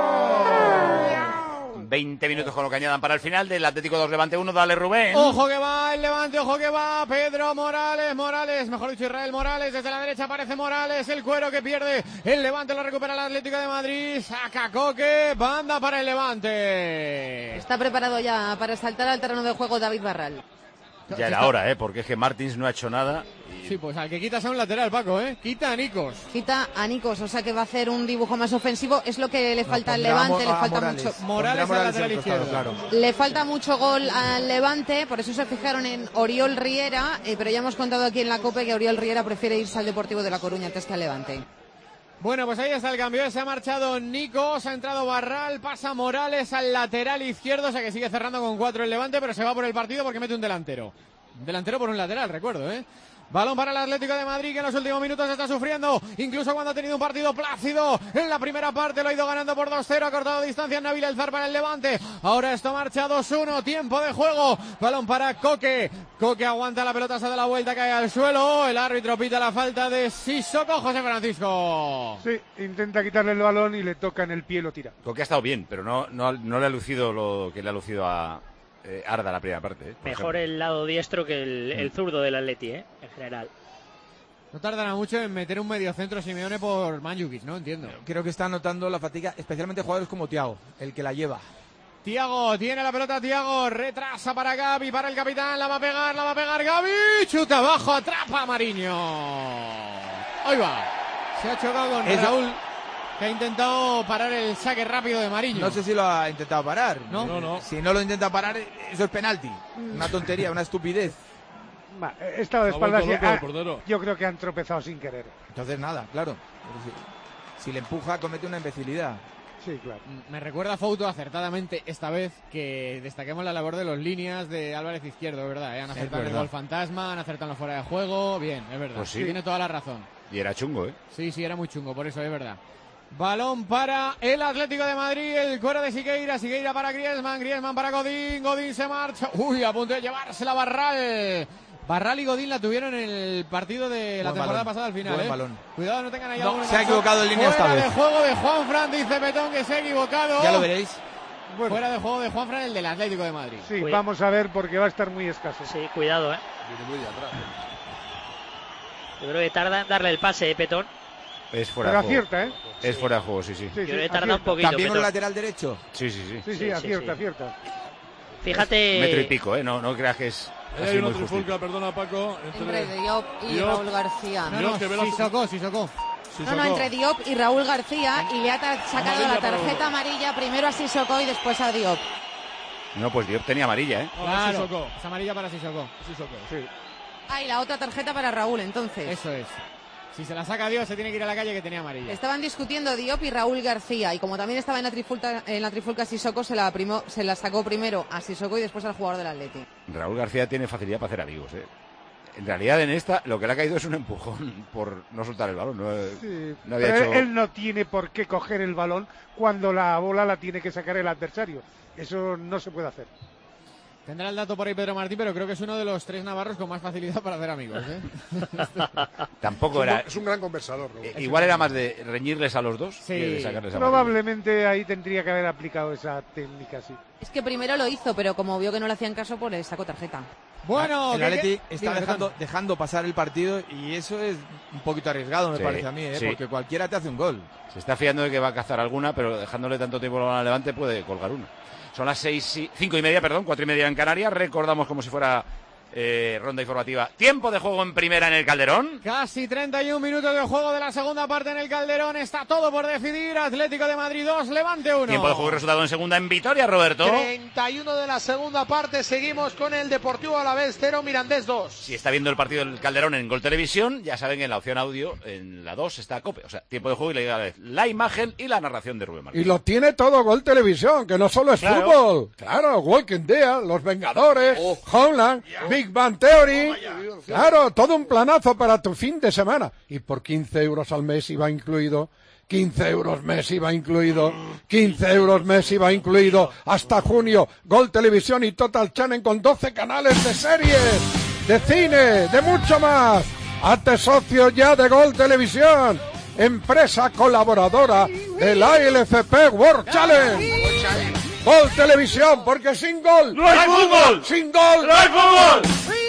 veinte minutos con lo que añadan para el final del Atlético dos Levante uno. Dale, Rubén. Ojo que va el Levante, ojo que va Pedro Morales, Morales, mejor dicho Israel Morales, desde la derecha aparece Morales, el cuero que pierde, el Levante lo recupera el Atlético de Madrid, saca Coque, banda para el Levante. Está preparado ya para saltar al terreno de juego David Barral. Ya era hora, ¿eh? Porque es que Martins no ha hecho nada. Sí, pues al que quitas a un lateral, Paco, ¿eh? Quita a Nikos. Quita a Nikos, o sea que va a hacer un dibujo más ofensivo. Es lo que le falta al pondrá a Levante, Mo- le a falta Morales. mucho. Morales Pondrá al Morales lateral al costado, izquierdo. claro. Le falta mucho gol al Levante, por eso se fijaron en Oriol Riera, eh, pero ya hemos contado aquí en la COPE que Oriol Riera prefiere irse al Deportivo de La Coruña antes que al Levante. Bueno, pues ahí está el cambio, se ha marchado Nikos, ha entrado Barral, pasa Morales al lateral izquierdo, o sea que sigue cerrando con cuatro el Levante, pero se va por el partido porque mete un delantero. Delantero por un lateral, recuerdo, ¿eh? Balón para el Atlético de Madrid que en los últimos minutos está sufriendo, incluso cuando ha tenido un partido plácido en la primera parte, lo ha ido ganando por dos cero, ha cortado distancia Nabil Elzar para el Levante, ahora esto marcha dos uno, tiempo de juego, balón para Coque, Coque aguanta la pelota, se da la vuelta, cae al suelo, el árbitro pita la falta de Sissoko, José Francisco. Sí, intenta quitarle el balón y le toca en el pie y lo tira. Coque ha estado bien, pero no, no, no le ha lucido lo que le ha lucido a eh, Arda la primera parte. ¿eh? Por Mejor ejemplo. el lado diestro que el, el zurdo del Atleti, ¿eh? En general. No tardará mucho en meter un mediocentro Simeone por Mandzukic, ¿no? Entiendo. Creo que está notando la fatiga, especialmente jugadores como Thiago, el que la lleva. Tiago, tiene la pelota Tiago, retrasa para Gavi, para el capitán, la va a pegar, la va a pegar Gavi, chuta abajo, atrapa a Mariño. Ahí va, se ha chocado con Eso- Raúl. que ha intentado parar el saque rápido de Mariño. No sé si lo ha intentado parar. ¿No? No, no. Si no lo intenta parar, eso es penalti. Una tontería, una estupidez. Va, estaba de Ha espaldas y vuelto loco ah, el portero. yo creo que han tropezado sin querer. Entonces nada, claro. Pero si, si le empuja, comete una imbecilidad. Sí, claro. Me recuerda a Fouto acertadamente esta vez que destaquemos la labor de los líneas de Álvarez Izquierdo, ¿verdad? ¿Eh? Han acertado el gol fantasma, han acertado la fuera de juego. Bien, es verdad. Pues sí. Tiene toda la razón. Y era chungo, ¿eh? Sí, sí, era muy chungo, por eso es verdad. Balón para el Atlético de Madrid, el cuero de Siqueira, Siqueira para Griezmann, Griezmann para Godín, Godín se marcha. Uy, a punto de llevársela Barral. Barral y Godín la tuvieron en el partido de la Buen temporada balón, pasada al final, buen ¿eh? balón. Cuidado, no tengan ahí No, alguno se ha más. equivocado en línea esta Fuera vez. de juego de Juanfran, dice Petón que se ha equivocado. Ya lo veréis. Bueno, Fuera de juego de Juanfran, el del Atlético de Madrid. sí, Cuida- vamos a ver porque va a estar muy escaso. Sí, cuidado, ¿eh? Viene muy de atrás. Yo creo que tarda en darle el pase, ¿eh, Petón? Es fuera Pero de juego. acierta, ¿eh? Es fuera de juego, sí, sí. Sí, Yo sí, creo que tarda un acierta. poquito, También un Petón. lateral derecho. Sí, sí, sí. Sí, sí, Sí, sí, acierta, sí. acierta. Fíjate... Metro y pico, ¿eh? No, no creas que es Ahí así hay una muy justito. trifulca, perdona Paco. Entre Diop y Diop. Raúl García. No, Dios, no, que ve la- Sissoko, Sissoko. Sí, No, no, sacó. entre Diop y Raúl García y le ha ta- sacado Amarilla la para tarjeta uno. amarilla primero a Sissoko y después a Diop. No, pues Diop tenía amarilla, ¿eh? Ahora sí Claro, socó. es amarilla para Sissoko. Sí socó. Sí. Ah, y la otra tarjeta para Raúl, entonces. Eso es. Si se la saca Dios, se tiene que ir a la calle que tenía amarilla. Estaban discutiendo Diop y Raúl García y como también estaba en la trifulca, en la trifulca Sissoko, se la, primó- se la sacó primero a Sissoko y después al jugador del Atleti. Raúl García tiene facilidad para hacer amigos, ¿eh? En realidad, en esta, lo que le ha caído es un empujón por no soltar el balón. No, Sí, no había pero hecho... él no tiene por qué coger el balón cuando la bola la tiene que sacar el adversario. Eso no se puede hacer. Tendrá el dato por ahí Pedro Martín, pero creo que es uno de los tres navarros con más facilidad para hacer amigos, ¿eh? Tampoco Es un, era... bu- es un gran conversador. Raúl. eh, Igual era más de reñirles a los dos Sí. que de sacarles a Probablemente ahí tendría que haber aplicado esa técnica, sí. Es que primero lo hizo, pero como vio que no le hacían caso, pues le sacó tarjeta. Bueno, el ¿qué- Atleti qué? está Dime, dejando, Petón. dejando pasar el partido y eso es un poquito arriesgado, me Sí, parece a mí, ¿eh? sí. Porque cualquiera te hace un gol. Se está fiando de que va a cazar alguna, pero dejándole tanto tiempo al Levante puede colgar una. Son las seis y, cinco y media, perdón, cuatro y media en Canarias. Recordamos como si fuera eh, ronda informativa. Tiempo de juego en primera en el Calderón. Casi treinta y un minutos de juego de la segunda parte en el Calderón. Está todo por decidir. Atlético de Madrid dos, Levante uno. Tiempo de juego y resultado en segunda en Vitoria, Roberto. treinta y uno de la segunda parte, seguimos con el Deportivo Alavés cero, Mirandés dos. Si está viendo el partido del Calderón en Gol Televisión, ya saben que en la opción audio, en la dos, está COPE. O sea, tiempo de juego y la, a la vez la imagen y la narración de Rubén Martín. Y lo tiene todo Gol Televisión, que no solo es Claro. fútbol. Claro, Walking Dead, Los Vengadores, Oh. Homeland, Big Bang Theory. Claro, todo un planazo para tu fin de semana. Y por quince euros al mes iba incluido. quince euros mes iba incluido. quince euros mes iba incluido. Hasta junio, Gol Televisión y Total Channel con doce canales de series, de cine, de mucho más. Hazte socio ya de Gol Televisión, empresa colaboradora de la L F P World Challenge. Gol Televisión, porque sin gol ¡No hay fútbol! Sin gol ¡No hay fútbol!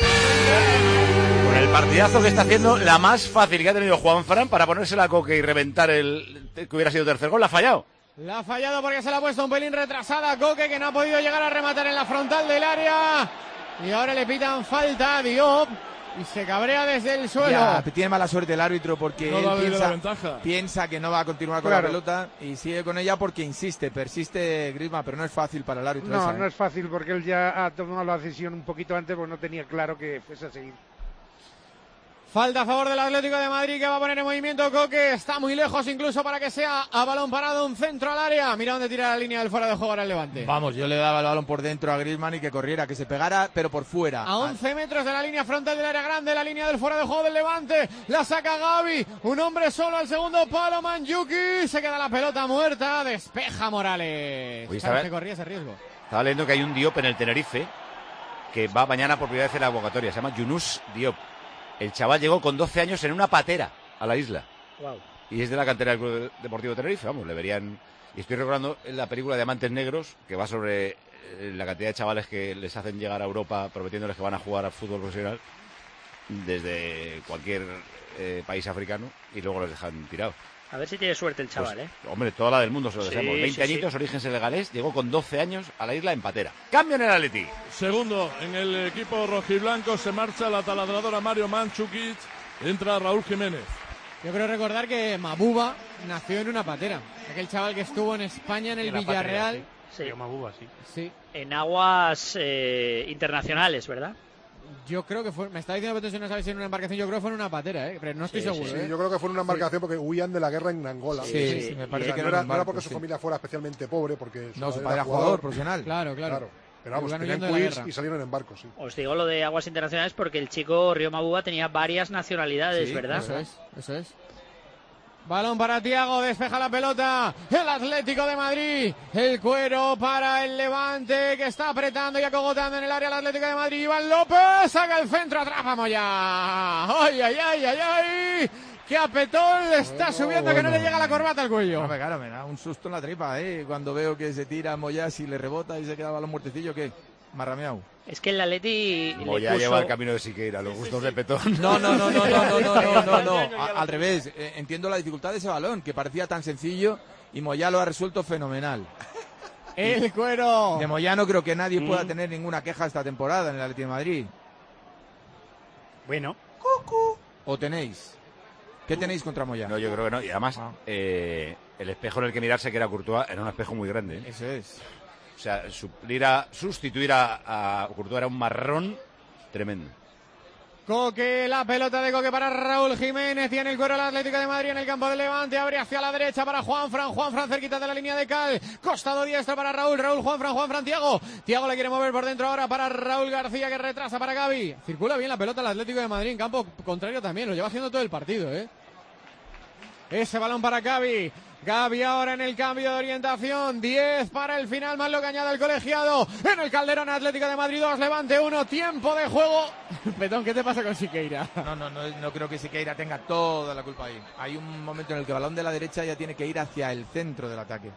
Con el partidazo que está haciendo, la más fácil que ha tenido Juanfran para ponerse la coque y reventar el que hubiera sido tercer gol, la ha fallado. La ha fallado porque se la ha puesto un pelín retrasada a Coque, que no ha podido llegar a rematar en la frontal del área. Y ahora le pitan falta a Diop y se cabrea desde el suelo. Ya, tiene mala suerte el árbitro porque No él darle la piensa, ventaja. piensa que no va a continuar con Claro. la pelota y sigue con ella porque insiste, persiste Griezmann, pero no es fácil para el árbitro. No, esa, ¿eh? no es fácil porque él ya ha tomado la decisión un poquito antes porque no tenía claro que fuese a seguir. Falta a favor del Atlético de Madrid, que va a poner en movimiento Coque. Está muy lejos incluso para que sea a balón parado, un centro al área. Mira dónde tira la línea del fuera de juego ahora el Levante. Vamos, yo le daba el balón por dentro a Griezmann y que corriera, que se pegara, pero por fuera. A once metros de la línea frontal del área grande, la línea del fuera de juego del Levante. La saca Gavi, un hombre solo al segundo palo, Mandzukic. Se queda la pelota muerta, despeja Morales. Oye, Claro, ¿sabe? que corría ese riesgo. Estaba leyendo que hay un Diop en el Tenerife que va mañana por primera vez en la convocatoria. Se llama Yunus Diop. El chaval llegó con doce años en una patera a la isla. Wow. Y es de la cantera del Club Deportivo Tenerife. Vamos, le verían. Y estoy recordando la película Diamantes Negros, que va sobre eh, la cantidad de chavales que les hacen llegar a Europa prometiéndoles que van a jugar al fútbol profesional desde cualquier eh, país africano y luego les dejan tirados. A ver si tiene suerte el chaval, Pues, ¿eh? Hombre, toda la del mundo se lo Sí, deseamos. veinte sí, añitos, sí. origen senegalés, llegó con doce años a la isla en patera. Cambio en el Atleti. Segundo en el equipo rojiblanco, se marcha la taladradora Mario Mandzukic, entra Raúl Jiménez. Yo creo recordar que Mabuba nació en una patera. Aquel chaval que estuvo en España en el Villarreal. Sí. Río Mabuba, sí. Sí. En aguas eh, internacionales, ¿verdad? Yo creo que fue, me está diciendo que si no sabes si en una embarcación, yo creo que fue en una patera, ¿eh? Pero no estoy Sí, seguro. Sí, ¿eh? yo creo que fue en una embarcación porque huían de la guerra en Angola. Sí, Sí, sí, me y parece O sea, que no era, era, un no era barco, porque su sí. familia fuera especialmente pobre, porque No, su padre padre era jugador profesional. Claro, claro. Claro. Pero vamos, Iban tenían huyendo de la quiz guerra. y salieron en barcos, sí. Os digo lo de aguas internacionales porque el chico Río Mabuba tenía varias nacionalidades, Sí, ¿verdad? Eso es, eso es. Balón para Thiago, despeja la pelota. El Atlético de Madrid. El Cuero para el Levante, que está apretando y acogotando en el área el Atlético de Madrid. Iván López saca el centro atrás, vamos ya. ¡Ay, ay, ay, ay, ay! ¡Qué apetón! Le está Bueno, subiendo que no bueno. le llega la corbata al cuello. Hombre, claro, me da un susto en la tripa, ¿eh? Cuando veo que se tira Moyá, y le rebota y se queda balón muertecillo, ¿qué? Marrameado. Es que el Atleti le Como ya puso- lleva el camino de Siqueira, los gustos de Petón. No, no, no, no, no, no, no, no, no, no. A- al revés, eh, entiendo la dificultad de ese balón, que parecía tan sencillo y Moyá lo ha resuelto fenomenal. El Cuero. De Moyá no creo que nadie pueda tener ninguna queja esta temporada en el Atlético de Madrid. Bueno. ¿O tenéis? ¿Qué tenéis contra Moyá? No, yo creo que no. Y además, Ah. eh, el espejo en el que mirarse, que era Courtois, era un espejo muy grande. ¿eh? Eso es. O sea, suplir a, sustituir a, a Courtois era un marrón tremendo. Coque, la pelota de Coque para Raúl Jiménez. Tiene el Cuero el Atlético de Madrid en el campo del Levante. Abre hacia la derecha para Juanfran. Juanfran cerquita de la línea de cal. Costado diestro para Raúl. Raúl, Juanfran, Juanfran, Thiago. Thiago le quiere mover por dentro ahora para Raúl García, que retrasa para Gavi. Circula bien la pelota el Atlético de Madrid en campo contrario también. Lo lleva haciendo todo el partido, ¿eh? Ese balón para Gavi. Gavi ahora en el cambio de orientación. diez para el final, más lo que añade el colegiado. En el Calderón, Atlético de Madrid dos, Levante uno. Tiempo de juego. Petón, ¿qué te pasa con Siqueira? No, no, no, no creo que Siqueira tenga toda la culpa ahí. Hay un momento en el que el balón de la derecha ya tiene que ir hacia el centro del ataque.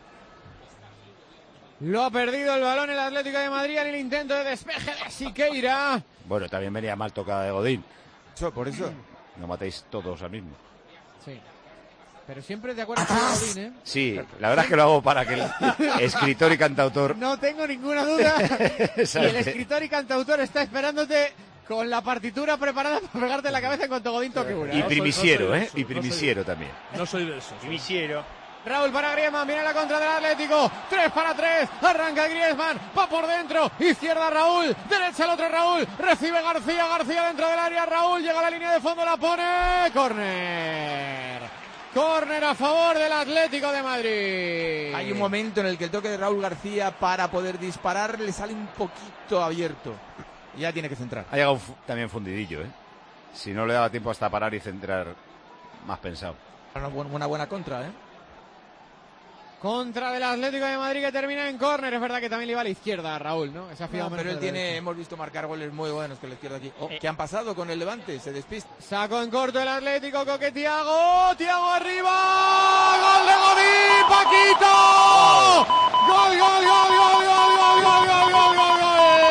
Lo ha perdido el balón el Atlético de Madrid en el intento de despeje de Siqueira. Bueno, también venía mal tocada de Godín. Eso, por eso. No matéis todos al mismo. Sí. Pero siempre te acuerdas de Godín, ¿eh? Sí, la verdad es que lo hago para que el escritor y cantautor... No tengo ninguna duda. Y el ¿sabes? escritor y cantautor está esperándote con la partitura preparada para pegarte en la cabeza en cuanto Godín toque una. Y primisiero, no soy de ¿eh? eso, Y no soy- primisiero también. No soy de eso. Primisiero. Raúl para Griezmann, viene la contra del Atlético, tres para tres, arranca Griezmann, va por dentro, izquierda Raúl, derecha el otro Raúl, recibe García, García dentro del área, Raúl llega a la línea de fondo, la pone, córner, córner a favor del Atlético de Madrid. Hay un momento en el que el toque de Raúl García para poder disparar le sale un poquito abierto. Y ya tiene que centrar. Ha llegado fu- también fundidillo, ¿eh? Si no le daba tiempo hasta parar y centrar más pensado. Una buena, una buena contra, ¿eh? Contra del Atlético de Madrid que termina en córner, es verdad que también le iba a la izquierda a Raúl, ¿no? Esa No, pero él tiene, hemos visto marcar goles muy buenos con la izquierda aquí. Oh, Eh. ¿qué han pasado con el Levante? Se despista. Sacó en corto el Atlético, Coque Thiago, Thiago arriba, gol de Godín, Paquito, gol, gol, gol, gol, gol, gol, gol, gol, gol, gol,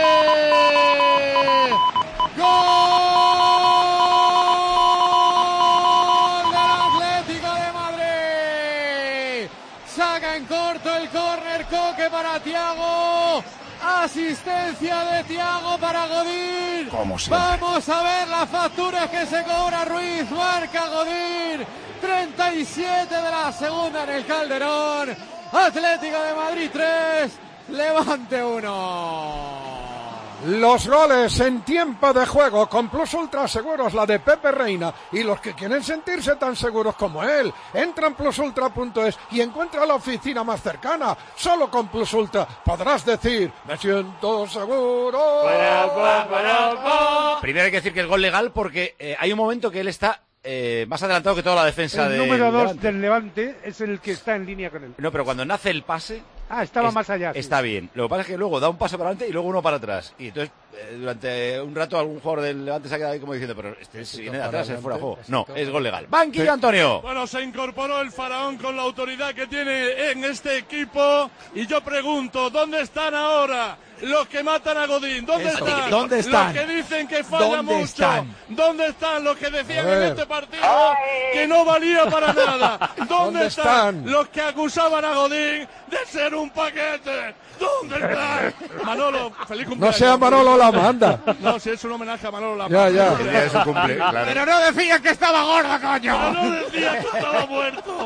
gol del Atlético de Madrid, saca en corto el córner, Coque para Thiago. Asistencia de Thiago para Godín. Como siempre. Vamos a ver las facturas que se cobra Ruiz. Marca Godín. treinta y siete de la segunda en el Calderón. Atlético de Madrid tres. Levante uno. Los goles en tiempo de juego con Plus Ultra Seguros, la de Pepe Reina, y los que quieren sentirse tan seguros como él, entra en plus ultra punto es y encuentra la oficina más cercana. Solo con Plus Ultra podrás decir, me siento seguro. Primero hay que decir que el gol legal porque eh, hay un momento que él está eh, más adelantado que toda la defensa El del número dos Levante. del Levante es el que está en línea con él. No, pero cuando nace el pase... Ah, estaba es- más allá. sí. Está bien. Lo que pasa es que luego da un paso para adelante y luego uno para atrás. Y entonces, eh, durante un rato, algún jugador del Levante se ha quedado ahí como diciendo, pero este si viene de atrás, es fuera de juego. No, es gol legal. ¡Banquillo, Antonio! Bueno, se incorporó el faraón con la autoridad que tiene en este equipo. Y yo pregunto, ¿dónde están ahora los que matan a Godín? ¿Dónde Eso, están? ¿dónde están? Los que dicen que falla ¿Dónde mucho. están? ¿Dónde están los que decían A ver. en este partido que no valía para nada? ¿Dónde, ¿Dónde están? están? Los que acusaban a Godín de ser un paquete? ¿Dónde están? Manolo, feliz No cumpleaños. sea Manolo la manda. No, si es un homenaje a Manolo Lama. Ya, ya. El día de su cumple, claro. Pero no decían que estaba gordo, coño. Pero no decía que estaba muerto.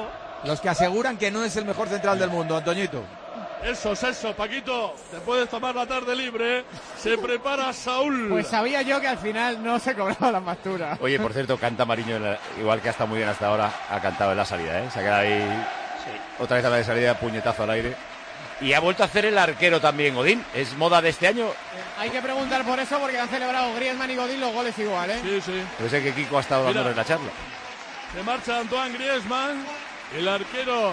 Los que aseguran que no es el mejor central del mundo, Antoñito. Eso, eso, Paquito, te puedes tomar la tarde libre. Se prepara Saúl. Pues sabía yo que al final no se cobraba la factura. Oye, por cierto, canta Mariño, en la- igual que ha estado muy bien hasta ahora, ha cantado en la salida, ¿eh? Se ha quedado ahí otra vez a la de salida, puñetazo al aire. Y ha vuelto a hacer el arquero también, Godín. ¿Es moda de este año? Hay que preguntar por eso porque han celebrado Griezmann y Godín los goles igual, ¿eh? Sí, sí. Pues sé que Kiko ha estado Mira. dándoles la charla. Se marcha Antoine Griezmann, el arquero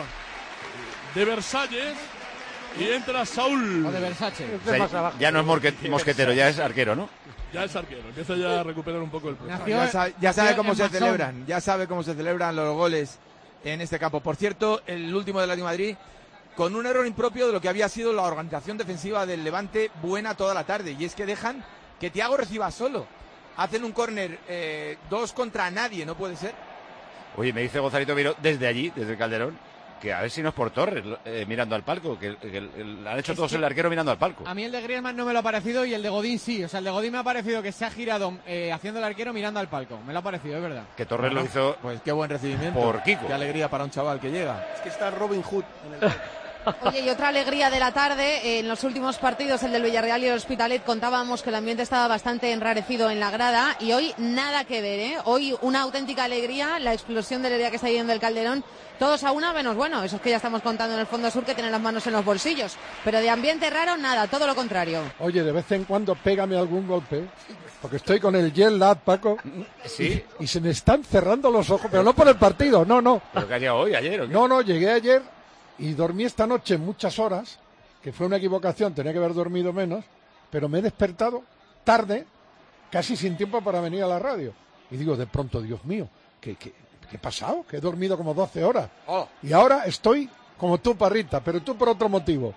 de Versalles, y entra Saúl. O de Versace. O sea, ya, ya no es morque- mosquetero, ya es arquero, ¿no? Ya es arquero, empieza ya a recuperar un poco el puesto. Ya sabe, ya sabe cómo en se Masón. celebran, ya sabe cómo se celebran los goles en este campo. Por cierto, el último del Atlético de Madrid, con un error impropio de lo que había sido la organización defensiva del Levante, buena toda la tarde, y es que dejan que Thiago reciba solo. Hacen un córner, eh, dos contra nadie, no puede ser. Oye, me dice Gonzalito Miro desde allí, desde el Calderón, que a ver si no es por Torres eh, mirando al palco, que, que el- el- han hecho Es todos que el arquero mirando al palco. A mí el de Griezmann no me lo ha parecido y el de Godín sí. O sea, el de Godín me ha parecido que se ha girado eh, haciendo el arquero mirando al palco. Me lo ha parecido, es verdad. Que Torres Bueno, lo hizo Pues qué buen recibimiento. por Kiko. Qué alegría para un chaval que llega. Es que está Robin Hood en el... Oye, y otra alegría de la tarde, en los últimos partidos, el del Villarreal y el Hospitalet, contábamos que el ambiente estaba bastante enrarecido en la grada y hoy nada que ver, ¿eh? Hoy una auténtica alegría, la explosión de alegría que está viviendo el Calderón, todos a una menos, bueno, esos que ya estamos contando en el Fondo Sur que tienen las manos en los bolsillos, pero de ambiente raro nada, todo lo contrario. Oye, de vez en cuando pégame algún golpe, porque estoy con el jet lag, Paco, Sí, y se me están cerrando los ojos, pero no por el partido, no, no. pero que haya hoy, ayer, ¿o qué? No, no, llegué ayer y dormí esta noche muchas horas, que fue una equivocación, tenía que haber dormido menos, pero me he despertado tarde, casi sin tiempo para venir a la radio. Y digo, de pronto, Dios mío, ¿qué, qué, qué ha pasado? Que he dormido como doce horas. Oh. Y ahora estoy como tú, Parrita, pero tú por otro motivo.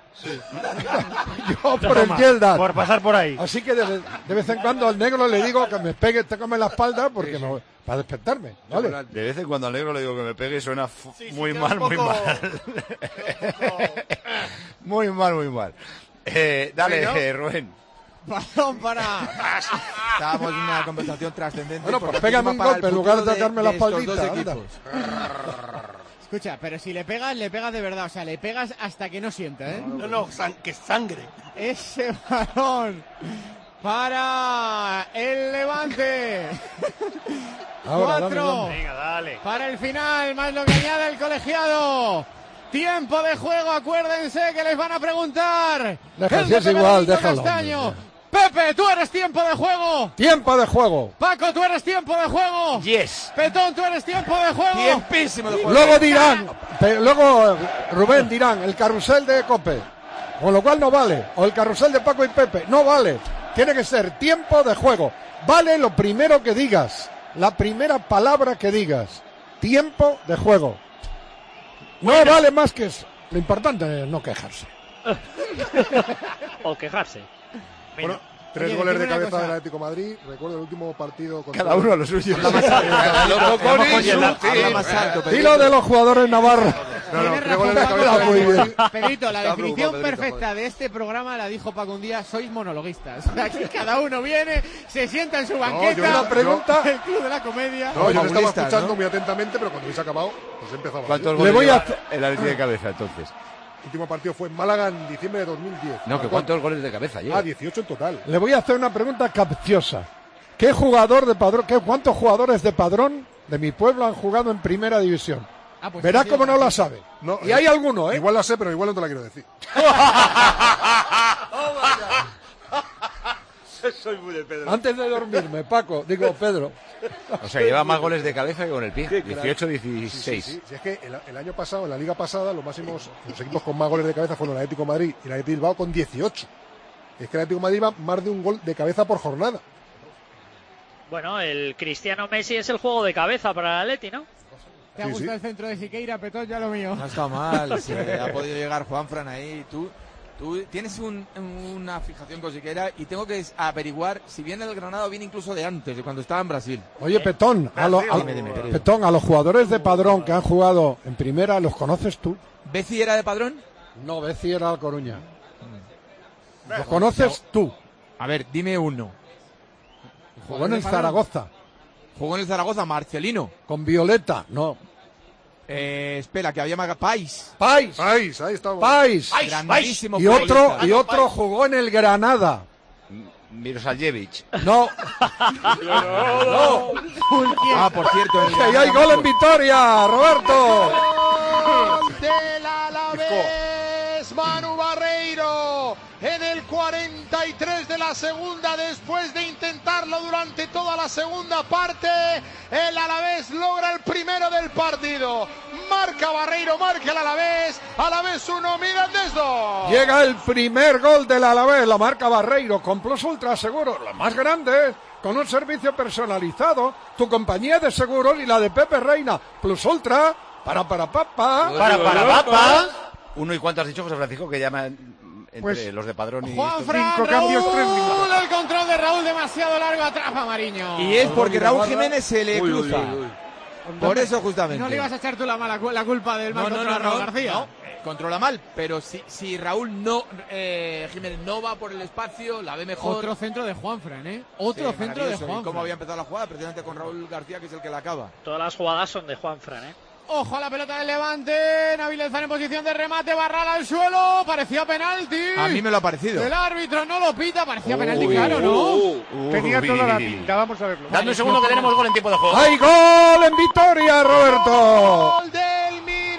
Yo por el jet lag. Por pasar por ahí. Así que de, de vez en cuando al negro le digo que me pegue, te come la espalda, porque me- para despertarme, ¿vale? De vez en cuando al negro le digo que me pegue y suena fu- Sí, sí, muy queda mal, un muy poco- mal. Muy mal, muy mal. Eh, dale, Bueno. eh, Rubén. Balón para... Estábamos en una conversación trascendente. Bueno, pues importantísima pégame un para golpe el en lugar de futuro sacarme la estos espaldita, dos anda. equipos. Escucha, pero si le pegas, le pegas de verdad. O sea, le pegas hasta que no sienta, ¿eh? No, no, san- que sangre. Ese balón para el Levante. Ahora, dame, Cuatro dame. Venga, dale. para el final, más lo que añade el colegiado. Tiempo de juego, acuérdense que les van a preguntar. Deja, El si es de igual, Pedrito déjalo, Castaño. hombre, Pepe, tú eres tiempo de juego. Tiempo de juego. Paco, tú eres tiempo de juego. Yes. Petón, tú eres tiempo de juego. Tiempísimo de juego. Luego dirán, pe- luego eh, Rubén dirán, el carrusel de Cope, con lo cual no vale, o el carrusel de Paco y Pepe, no vale, tiene que ser tiempo de juego, vale lo primero que digas, la primera palabra que digas, tiempo de juego, no vale más que eso, lo importante es no quejarse. O quejarse. Bueno, tres Oye, goles de decime una cabeza cosa. del Atlético de Madrid. Recuerdo el último partido contra Cada uno a lo suyo. Habla más alto, Loco con eso, habla sí. más alto, Pedrito. Dilo de los jugadores navarros. No, no, Tienes tres razón, goles de Paco, cabeza del muy Atlético de bien. Madrid. Pedrito, la Estaba definición preocupado, Pedrito, perfecta joder. de este programa la dijo Paco un día, sois monologuistas. Aquí cada uno viene, se sienta en su banqueta. yo una pregunta. El club de la comedia. No, yo le estaba Fabulistas, escuchando ¿no? muy atentamente, pero cuando habéis acabado, pues empezaba. ¿Cuántos Le goles voy a lleva hacer- el Atlético de cabeza entonces? El último partido fue en Málaga en diciembre de dos mil diez. No, que cuántos goles de cabeza lleva. Ah, dieciocho en total. Le voy a hacer una pregunta capciosa. ¿Qué jugador de Padrón, qué, cuántos jugadores de Padrón de mi pueblo han jugado en primera división? Ah, pues Verás sí, cómo sí, no sí. la sabe. No, y hay alguno, ¿eh? Igual la sé, pero igual no te la quiero decir. Soy muy de Pedro. Antes de dormirme, Paco, digo Pedro. O sea, lleva más goles de cabeza que con el pie. Qué crack. dieciocho Sí, sí, dieciséis. sí. Si es que el, el año pasado, en la liga pasada, los máximos, los equipos con más goles de cabeza fueron el Atlético de Madrid y el Atlético de Bilbao con dieciocho. Es que el Atlético de Madrid va más de un gol de cabeza por jornada. Bueno, el Cristiano Messi es el juego de cabeza para el Atleti, ¿no? ¿Te ha Sí, gustado sí. el centro de Siqueira, Petón? Ya lo mío. No está mal, sí, ha podido llegar Juanfran ahí. Tú, tú tienes un- una fijación con Siqueira y tengo que averiguar si viene del Granada o viene incluso de antes, de cuando estaba en Brasil. Oye, Petón, a, lo- a- Dime, dime, querido. Petón, a los jugadores de Padrón que han jugado en primera, ¿los conoces tú? ¿Beci era de Padrón? No, Beci era al Coruña. ¿Los conoces tú? A ver, dime uno. Jugó en el Zaragoza. Jugó en el Zaragoza, Marcelino. Con Violeta, no. Eh, espera, que había más... Pais. Pais. Pais, ahí estamos. Pais. Grandísimo Y otro, futbolista. y otro jugó en el Granada. Mirosaljevic. No. no. Ah, por cierto. Que ya hay gol en Vitoria, Roberto. Del Alavés, Manu Barreiro en el cuarenta y tres de la segunda, después de intentarlo durante toda la segunda parte, el Alavés logra el primero del partido. Marca Barreiro, marca el Alavés, Alavés uno, Mirandés dos. Llega el primer gol del Alavés, la marca Barreiro, con Plus Ultra Seguros, la más grande, con un servicio personalizado, tu compañía de seguros y la de Pepe Reina, Plus Ultra, para para papa, para para papa. Uno y cuánto has dicho, José Francisco, que llaman entre Pues, los de Padrón y... Juan estos? Fran, Cinco cambios, tres minutos. el control de Raúl demasiado largo, atrapa Mariño. Y es porque Raúl Jiménez se le Uy, uy, cruza. uy, uy. Por eso justamente. No le ibas a echar tú la, mala, la culpa del mal No, no, control no, a Raúl no, García. no, eh, controla mal, pero si, si Raúl no, eh, Jiménez no va por el espacio, la ve mejor. Otro centro de Juanfran, ¿eh? Otro Sí, centro de maravilloso. ¿Y Juanfran. cómo había empezado la jugada? Precisamente con Raúl García, que es el que la acaba. Todas las jugadas son de Juanfran, ¿eh? Ojo a la pelota del Levante. Nabil Elzán en posición de remate. Barral al suelo. Parecía penalti. A mí me lo ha parecido. El árbitro no lo pita. Parecía Uy, penalti, claro, ¿no? uy, Tenía uy. toda la pinta, vamos a verlo. Dame un segundo que tenemos gol en tiempo de juego. ¡Hay gol en Vitoria, Roberto! Gol del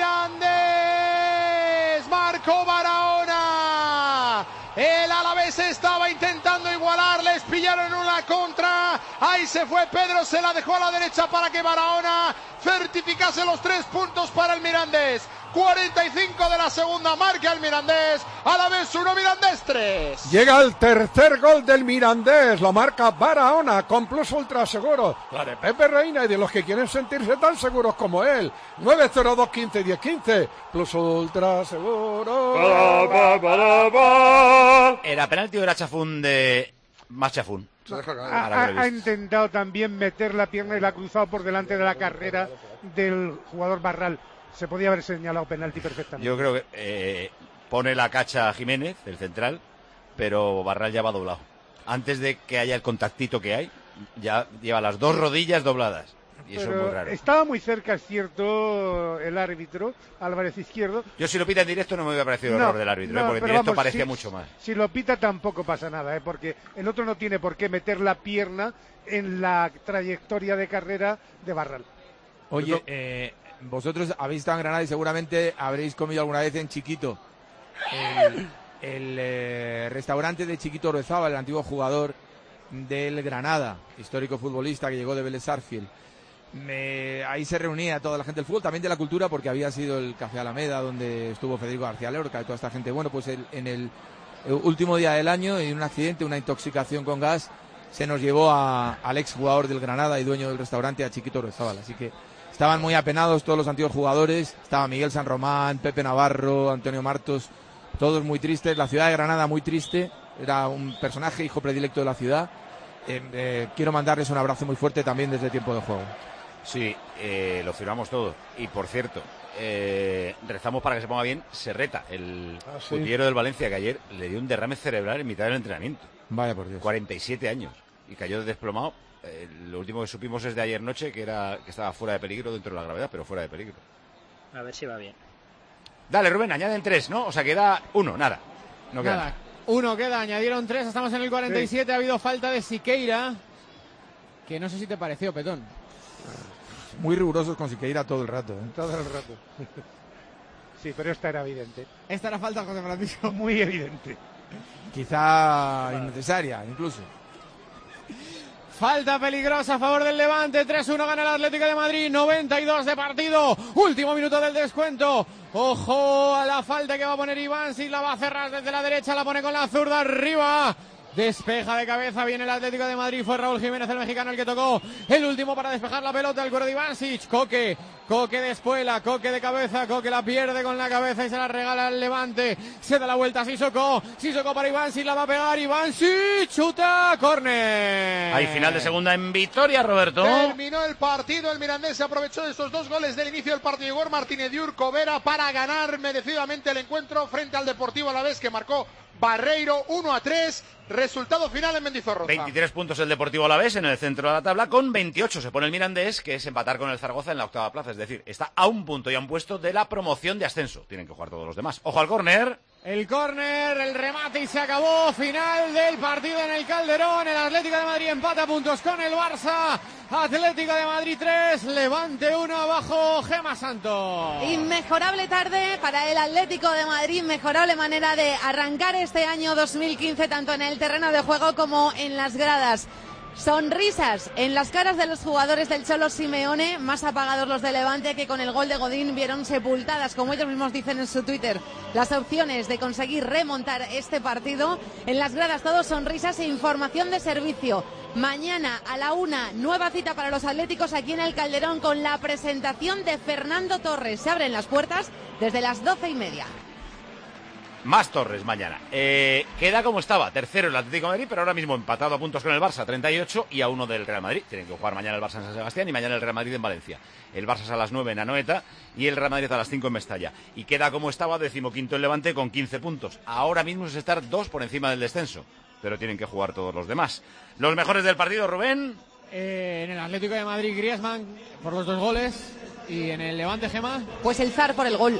Mirandés, marcó Barahona. El Alavés estaba intentando igualar, les pillaron en una contra. Ahí se fue Pedro, se la dejó a la derecha para que Barahona certificase los tres puntos para el Mirandés. cuarenta y cinco de la segunda, marca el Mirandés. Alavés uno, Mirandés tres. Llega el tercer gol del Mirandés, la marca Barahona, con Plus Ultra Seguros, la de Pepe Reina y de los que quieren sentirse tan seguros como él. nueve cero dos quince diez quince, Plus Ultra Seguros. ¿Era penalti o era chafún de... más chafún? Ha, ha- ha intentado también meter la pierna y la ha cruzado por delante de la carrera del jugador Barral. Se podía haber señalado penalti perfectamente. Yo creo que eh, pone la cacha a Jiménez, el central, pero Barral ya va doblado. Antes de que haya el contactito que hay, ya lleva las dos rodillas dobladas. Y eso Pero es muy raro. estaba muy cerca, es cierto, el árbitro, Álvarez Izquierdo. Yo si lo pita en directo no me hubiera parecido No, error del árbitro, no, ¿eh? Porque en pero directo vamos, parecía si- mucho más. Si lo pita tampoco pasa nada, ¿eh? Porque el otro no tiene por qué meter la pierna en la trayectoria de carrera de Barral. Oye, eh, vosotros habéis estado en Granada y seguramente habréis comido alguna vez en Chiquito. El, el, eh, restaurante de Chiquito Orezábal, el antiguo jugador del Granada, histórico futbolista que llegó de Vélez Sarsfield. Me- ahí se reunía toda la gente del fútbol, también de la cultura, porque había sido el Café Alameda donde estuvo Federico García Lorca y toda esta gente. Bueno, pues el- en el último día del año, en un accidente, una intoxicación con gas, se nos llevó a, al ex jugador del Granada y dueño del restaurante, a Chiquito Orezábal. Así que estaban muy apenados todos los antiguos jugadores. Estaba Miguel San Román, Pepe Navarro, Antonio Martos, todos muy tristes. La ciudad de Granada muy triste. Era un personaje, hijo predilecto de la ciudad. Eh, eh, quiero mandarles un abrazo muy fuerte también desde Tiempo de Juego. Sí, eh, lo firmamos todo. Y por cierto, eh, rezamos para que se ponga bien Serreta, el Ah, sí. futbolero del Valencia, que ayer le dio un derrame cerebral en mitad del entrenamiento. Vaya por Dios. cuarenta y siete años. Y cayó desplomado. Eh, lo último que supimos es de ayer noche, que era que estaba fuera de peligro dentro de la gravedad, pero fuera de peligro. A ver si va bien. Dale, Rubén, añaden tres, ¿no? O sea, queda uno, nada. No queda Nada, uno queda, añadieron tres, estamos en el cuarenta y siete, ha habido falta de Siqueira, que no sé si te pareció, Petón. Muy rigurosos con Siqueira todo el rato. ¿eh? Todo el rato. Sí, pero esta era evidente. Esta era falta, José Francisco. Muy evidente. Quizá innecesaria, incluso. Falta peligrosa a favor del Levante, tres uno gana el Atlético de Madrid, noventa y dos de partido, último minuto del descuento. Ojo a la falta que va a poner Iván, si la va a cerrar desde la derecha, la pone con la zurda arriba. Despeja de cabeza, viene el Atlético de Madrid, fue Raúl Jiménez el mexicano el que tocó el último para despejar la pelota, el cuero de Ivancic, Coque, Coque de espuela, Coque de cabeza, Coque la pierde con la cabeza y se la regala al Levante, se da la vuelta a Sissoko, Sissoko para Ivancic, la va a pegar Ivancic, chuta, córner. Hay final de segunda en Vitoria, Roberto. Terminó el partido, el Mirandés se aprovechó de esos dos goles del inicio del partido. Igor Martínez y Urco Vera para ganar merecidamente el encuentro frente al Deportivo Alavés, que marcó Barreiro uno a tres. Resultado final en Mendizorroza. veintitrés puntos el Deportivo Alavés en el centro de la tabla, con veintiocho se pone el Mirandés, que es empatar con el Zaragoza en la octava plaza, es decir, está a un punto y a un puesto de la promoción de ascenso. Tienen que jugar todos los demás. Ojo al córner. El córner, el remate y se acabó. Final del partido en el Calderón. El Atlético de Madrid empata a puntos con el Barça. Atlético de Madrid tres, Levante uno, abajo Gema Santos. Inmejorable tarde para el Atlético de Madrid, mejorable manera de arrancar este año dos mil quince, tanto en el terreno de juego como en las gradas. Sonrisas en las caras de los jugadores del Cholo Simeone, más apagados los de Levante, que con el gol de Godín vieron sepultadas, como ellos mismos dicen en su Twitter, las opciones de conseguir remontar este partido. En las gradas todos sonrisas e información de servicio. Mañana a la una, nueva cita para los atléticos aquí en el Calderón con la presentación de Fernando Torres. Se abren las puertas desde las doce y media. Más Torres mañana. Eh, queda como estaba, tercero el Atlético de Madrid, pero ahora mismo empatado a puntos con el Barça, treinta y ocho, y a uno del Real Madrid. Tienen que jugar mañana el Barça en San Sebastián y mañana el Real Madrid en Valencia. El Barça es a las nueve en Anoeta y el Real Madrid a las cinco en Mestalla. Y queda como estaba, decimoquinto el Levante con quince puntos. Ahora mismo es estar dos por encima del descenso, pero tienen que jugar todos los demás. Los mejores del partido, Rubén. Eh, en el Atlético de Madrid, Griezmann por los dos goles. Y en el Levante, Gema. Pues el Zar por el gol.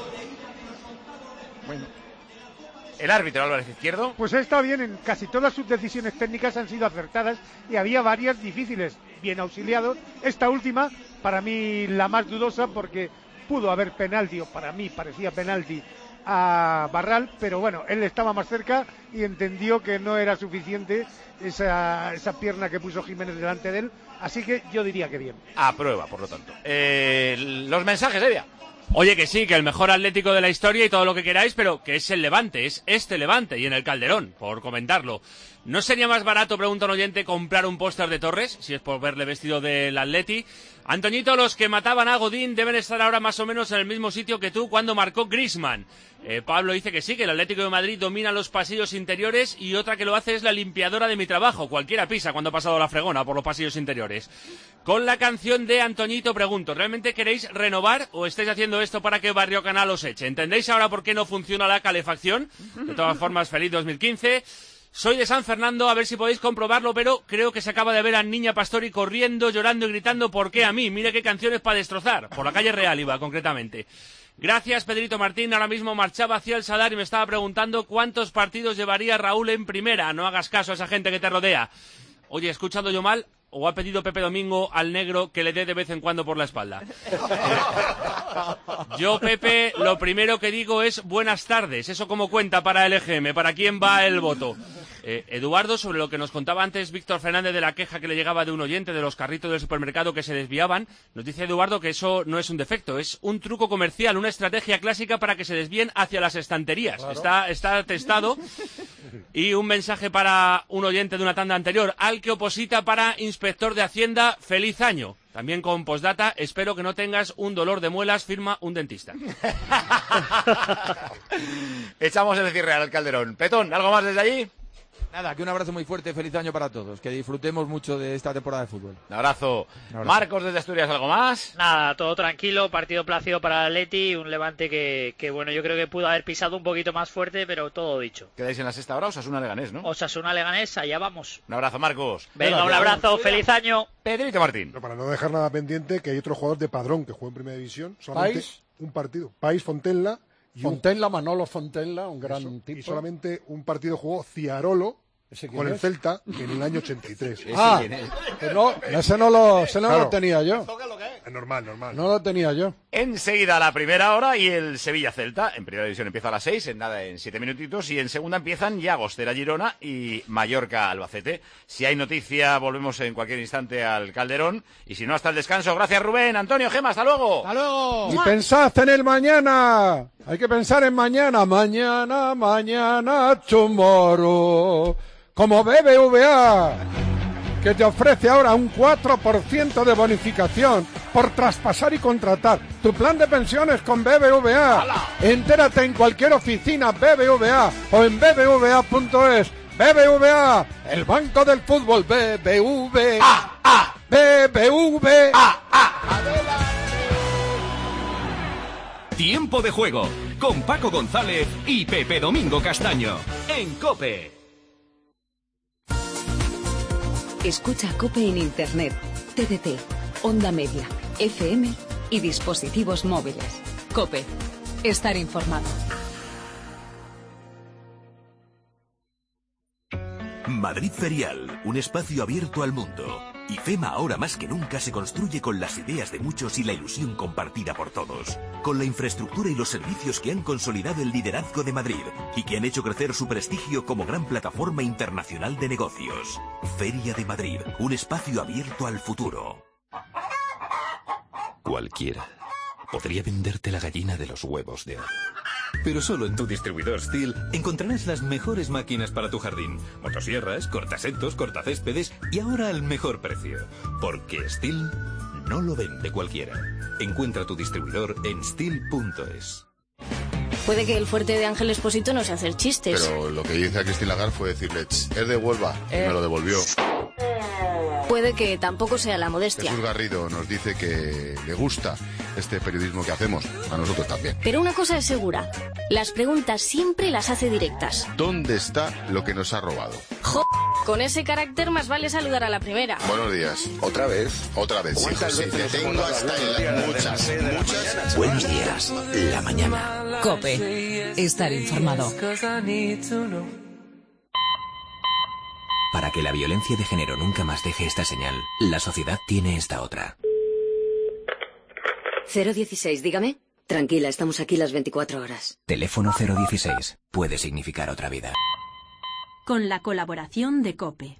Bueno. El árbitro Álvarez Izquierdo. Pues está bien, en casi todas sus decisiones técnicas han sido acertadas y había varias difíciles, bien auxiliados. Esta última, para mí la más dudosa, porque pudo haber penalti, o para mí parecía penalti a Barral, pero bueno, él estaba más cerca y entendió que no era suficiente esa, esa pierna que puso Jiménez delante de él, así que yo diría que bien. Aprueba, por lo tanto. Eh, los mensajes, Evia. Oye, que sí, que el mejor Atlético de la historia y todo lo que queráis, pero que es el Levante, es este Levante y en el Calderón, por comentarlo. ¿No sería más barato, pregunta un oyente, comprar un póster de Torres, si es por verle vestido del Atleti? Antoñito, los que mataban a Godín deben estar ahora más o menos en el mismo sitio que tú cuando marcó Griezmann. Eh, Pablo dice que sí, que el Atlético de Madrid domina los pasillos interiores, y otra que lo hace es la limpiadora de mi trabajo. Cualquiera pisa cuando ha pasado la fregona por los pasillos interiores. Con la canción de Antoñito pregunto, ¿realmente queréis renovar o estáis haciendo esto para que Barrio Canal os eche? ¿Entendéis ahora por qué no funciona la calefacción? De todas formas, feliz dos mil quince. Soy de San Fernando, a ver si podéis comprobarlo, pero creo que se acaba de ver a Niña Pastori corriendo, llorando y gritando ¿por qué a mí? Mire qué canciones para destrozar. Por la calle Real iba, concretamente. Gracias, Pedrito Martín. Ahora mismo marchaba hacia el Sadar y me estaba preguntando cuántos partidos llevaría Raúl en primera. No hagas caso a esa gente que te rodea. Oye, ¿he escuchado yo mal? ¿O ha pedido Pepe Domingo al negro que le dé de vez en cuando por la espalda? Yo, Pepe, lo primero que digo es buenas tardes. Eso como cuenta para el E G M. ¿Para quién va el voto? Eh, Eduardo, sobre lo que nos contaba antes Víctor Fernández de la queja que le llegaba de un oyente de los carritos del supermercado que se desviaban, nos dice Eduardo que eso no es un defecto, es un truco comercial, una estrategia clásica para que se desvíen hacia las estanterías. Claro. Está, está testado. Y un mensaje para un oyente de una tanda anterior, al que oposita para inspector de Hacienda, feliz año. También con postdata, espero que no tengas un dolor de muelas, firma un dentista. Echamos el cierre al Calderón. Petón, ¿algo más desde allí? Nada, que un abrazo muy fuerte, feliz año para todos, que disfrutemos mucho de esta temporada de fútbol. Un abrazo. Un abrazo. Marcos desde Asturias, ¿algo más? Nada, todo tranquilo, partido plácido para el Atleti, un Levante que, que bueno, yo creo que pudo haber pisado un poquito más fuerte, pero todo dicho. Quedáis en la sexta hora, Osasuna Leganés, ¿no? Osasuna Leganés, allá vamos. Un abrazo, Marcos. Venga, Venga un abrazo, feliz año. Pedrito Martín. Pero para no dejar nada pendiente, que hay otro jugador de Padrón que juega en Primera División, solamente ¿País? un partido. País Fontenla. Y Fontenla, un... Manolo Fontenla, un gran Eso, tipo. Y solamente un partido jugó Ciarolo con es? el Celta en el año ochenta y tres. Ah, que no, ese no lo, ese no claro. lo tenía yo. Es normal, normal. No lo tenía yo. Enseguida la primera hora y el Sevilla-Celta. En primera división empieza a las seis, en nada, en siete minutitos. Y en segunda empiezan ya Agostera-Girona y Mallorca-Albacete. Si hay noticia, volvemos en cualquier instante al Calderón. Y si no, hasta el descanso. Gracias, Rubén. Antonio, Gema, hasta luego. Hasta luego. Y pensad en el mañana. Hay que pensar en mañana. Mañana, mañana, tomorrow. Como B B V A, que te ofrece ahora un cuatro por ciento de bonificación por traspasar y contratar tu plan de pensiones con B B V A. ¡Hala! Entérate en cualquier oficina B B V A o en b b v a punto es. B B V A, el banco del fútbol. B B V A, B B V A. Tiempo de juego con Paco González y Pepe Domingo Castaño. en COPE. Escucha COPE en Internet, T D T, Onda Media, F M y dispositivos móviles. COPE. Estar informado. Madrid Ferial, un espacio abierto al mundo. IFEMA ahora más que nunca se construye con las ideas de muchos y la ilusión compartida por todos. Con la infraestructura y los servicios que han consolidado el liderazgo de Madrid y que han hecho crecer su prestigio como gran plataforma internacional de negocios. Feria de Madrid, un espacio abierto al futuro. Cualquiera podría venderte la gallina de los huevos de oro. Pero solo en tu distribuidor Stihl encontrarás las mejores máquinas para tu jardín. Motosierras, cortasetos, cortacéspedes y ahora al mejor precio. Porque Stihl no lo vende cualquiera. Encuentra tu distribuidor en stihl punto es. Puede que el fuerte de Ángel Expósito no sea hacer chistes. Pero lo que hice a Christine Lagarde fue decirle, es de Huelva, y Eh. me lo devolvió. Puede que tampoco sea la modestia. Jesús Garrido nos dice que le gusta este periodismo que hacemos, a nosotros también. Pero una cosa es segura, las preguntas siempre las hace directas. ¿Dónde está lo que nos ha robado? Jo, con ese carácter más vale saludar a la primera. Buenos días. ¿Otra vez? Otra vez, hijo, sí, te tengo hasta en las muchas, muchas... Buenos días, la mañana. COPE. Estar informado. Para que la violencia de género nunca más deje esta señal, la sociedad tiene esta otra. cero dieciséis, dígame. Tranquila, estamos aquí las veinticuatro horas. Teléfono cero dieciséis puede significar otra vida. Con la colaboración de COPE.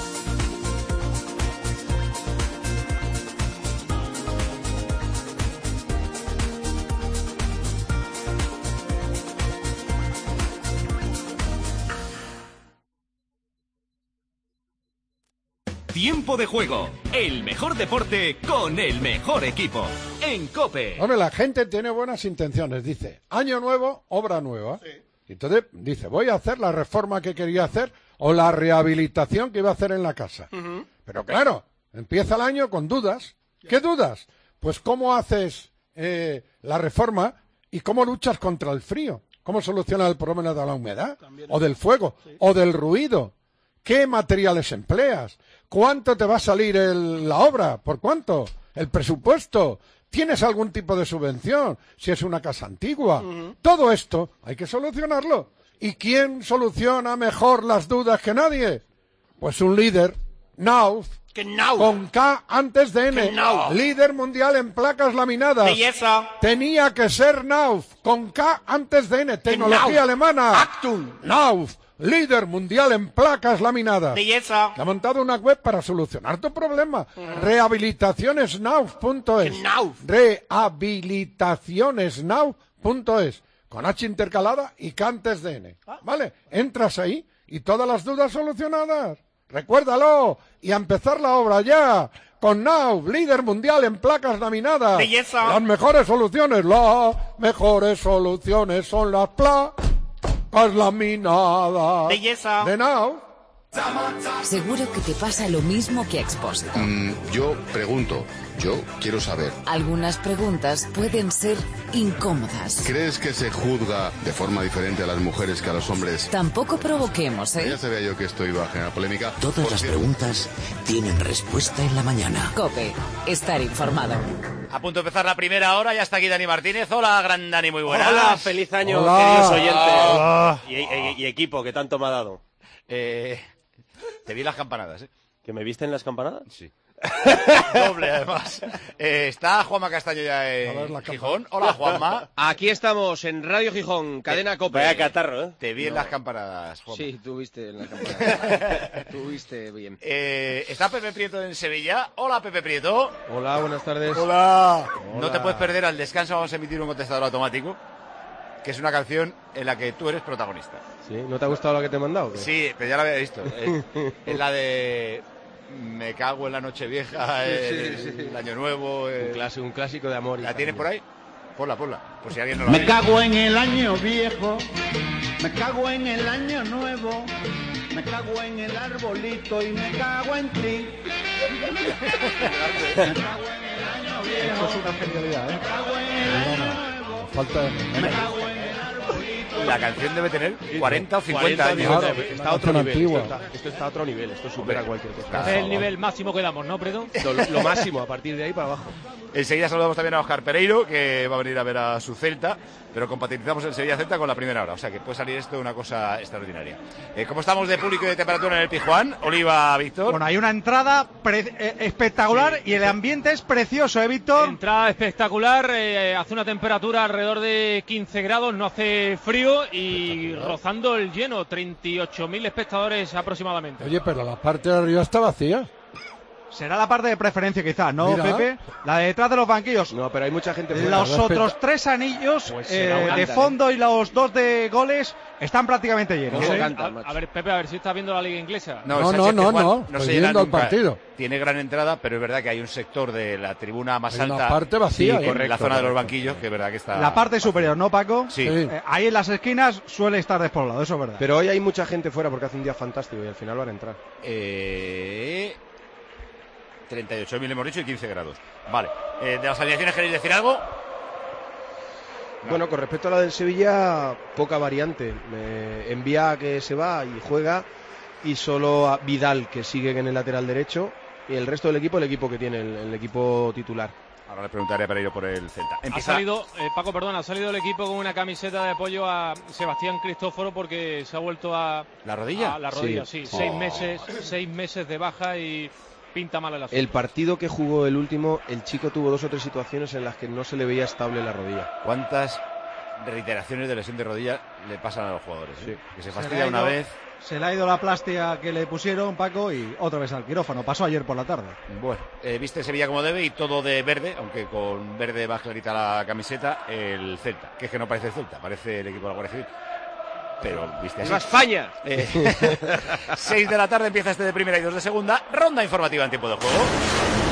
Tiempo de juego, el mejor deporte con el mejor equipo. En COPE. Hombre, la gente tiene buenas intenciones. Dice, año nuevo, obra nueva. Sí. Entonces dice, voy a hacer la reforma que quería hacer o la rehabilitación que iba a hacer en la casa. Uh-huh. Pero claro, empieza el año con dudas. ¿Qué dudas? Pues cómo haces eh, la reforma y cómo luchas contra el frío. ¿Cómo solucionas el problema de la humedad? También o del fuego, sí. O del ruido. ¿Qué materiales empleas? ¿Cuánto te va a salir el, la obra? ¿Por cuánto? ¿El presupuesto? ¿Tienes algún tipo de subvención? Si es una casa antigua. Uh-huh. Todo esto hay que solucionarlo. ¿Y quién soluciona mejor las dudas que nadie? Pues un líder, Knauf, con K antes de N, líder mundial en placas laminadas. Belleza. Tenía que ser Knauf, con K antes de N, tecnología alemana. Actum. Knauf. Líder mundial en placas laminadas. Belleza. Ha montado una web para solucionar tu problema. Uh-huh. rehabilitaciones knauf punto es. rehabilitaciones knauf punto es. Con H intercalada y K antes de N. Ah. ¿Vale? Entras ahí y todas las dudas solucionadas. Recuérdalo. Y a empezar la obra ya. Con Knauf, líder mundial en placas laminadas. Belleza. Las mejores soluciones. Las mejores soluciones son las placas laminadas. Belleza. De Knauf. Seguro que te pasa lo mismo que a Expósito. Mm, yo pregunto, yo quiero saber. Algunas preguntas pueden ser incómodas. ¿Crees que se juzga de forma diferente a las mujeres que a los hombres? Tampoco provoquemos, ¿eh? Ya sabía yo que esto iba a generar polémica. Todas Por las cierto. preguntas tienen respuesta en la mañana. COPE. Estar informado. A punto de empezar la primera hora, ya está aquí Dani Martínez. Hola, gran Dani, muy buenas. Hola, feliz año, Hola. queridos oyentes. Hola. Y, y- y equipo que tanto me ha dado. Eh, te vi las campanadas, ¿eh? ¿Que me viste en las campanadas? Sí. Doble, además. Eh, está Juanma Castaño ya A ver en la Gijón. Hola, Juanma. Aquí estamos en Radio Gijón, cadena COPE. Vaya catarro, ¿eh? Te vi en No. las campanadas, Juanma. Sí, tú viste en la campana. Tú viste bien. Eh, está Pepe Prieto en Sevilla. Hola, Pepe Prieto. Hola, buenas tardes. Hola. No te puedes perder al descanso, vamos a emitir un contestador automático, que es una canción en la que tú eres protagonista. ¿Sí? ¿No te ha gustado la que te he mandado? o qué? Sí, pero ya la había visto. Es, es la de Me cago en la noche vieja, el, Sí, sí, sí. el año nuevo. el- Un, clásico, un clásico de amor. y ¿La tienes por cariño. ahí? Ponla, ponla. Por si alguien no la Me ve. cago en el año viejo, me cago en el año nuevo, me cago en el arbolito y me cago en ti. Me cago en el año viejo, Esto es una genialidad, ¿eh? me cago en el año nuevo, Falta de... me cago en el arbolito La canción debe tener cuarenta o cincuenta años. Claro, está a otro nivel. Esto está, esto está a otro nivel. Esto supera cualquier cosa. Es el nivel máximo que damos, ¿no, Predo? Lo, lo máximo, a partir de ahí para abajo. Enseguida saludamos también a Óscar Pereiro, que va a venir a ver a su Celta, pero compatibilizamos el Sevilla-Celta con la primera hora, o sea que puede salir esto una cosa extraordinaria. Eh, ¿Cómo estamos de público y de temperatura en el Pizjuán? Oliva, Víctor. Bueno, hay una entrada pre- eh, espectacular sí, y el ambiente es precioso, ¿eh, Víctor? Entrada espectacular, eh, hace una temperatura alrededor de quince grados, no hace frío y rozando el lleno, treinta y ocho mil espectadores aproximadamente. Oye, pero la parte de arriba está vacía. Será la parte de preferencia quizás, ¿no, Mira. Pepe? La de detrás de los banquillos. No, pero hay mucha gente fuera. Los otros tres anillos pues eh, de fondo y los dos de goles están prácticamente llenos. No, ¿eh? cantan, a, a ver, Pepe, a ver si estás viendo la liga inglesa. No, no, no, no, no, no se se llena viendo el nunca. partido. Tiene gran entrada, pero es verdad que hay un sector de la tribuna más hay alta. Una parte vacía, sí, ¿eh? correcto, la zona correcto. de los banquillos, que es verdad que está. La parte superior, ¿no, Paco? Sí. Eh, ahí en las esquinas suele estar despoblado, eso es verdad. Pero hoy hay mucha gente fuera porque hace un día fantástico y al final van a entrar. Eh... treinta y ocho mil hemos dicho y quince grados. Vale. Eh, ¿De las alineaciones queréis decir algo? Bueno, con respecto a la del Sevilla, poca variante. Me envía que se va y juega, y solo a Vidal, que sigue en el lateral derecho, y el resto del equipo, el equipo que tiene, el, el equipo titular. Ahora le preguntaré a Pereiro por el Celta. Empieza... Ha salido, eh, Paco, perdón, ha salido el equipo con una camiseta de apoyo a Sebastián Cristóforo porque se ha vuelto a... ¿La rodilla? A la rodilla, sí. sí. Oh. Seis meses, seis meses de baja y... pinta mal el asunto. El partido que jugó el último, el chico tuvo dos o tres situaciones en las que no se le veía estable la rodilla. ¿Cuántas reiteraciones de lesión de rodilla le pasan a los jugadores? ¿eh? Sí. Que se Se fastidia le ha una ido- vez. Se le ha ido la plástica que le pusieron, Paco, y otra vez al quirófano. Pasó ayer por la tarde. Bueno, eh, viste Sevilla como debe y todo de verde, aunque con verde más clarita la camiseta, el Celta. Que es que no parece el Celta, parece el equipo de la Guardia Civil. Pero viste así. ¡Viva España! Eh, seis de la tarde empieza este de primera y dos de segunda. Ronda informativa en tiempo de juego.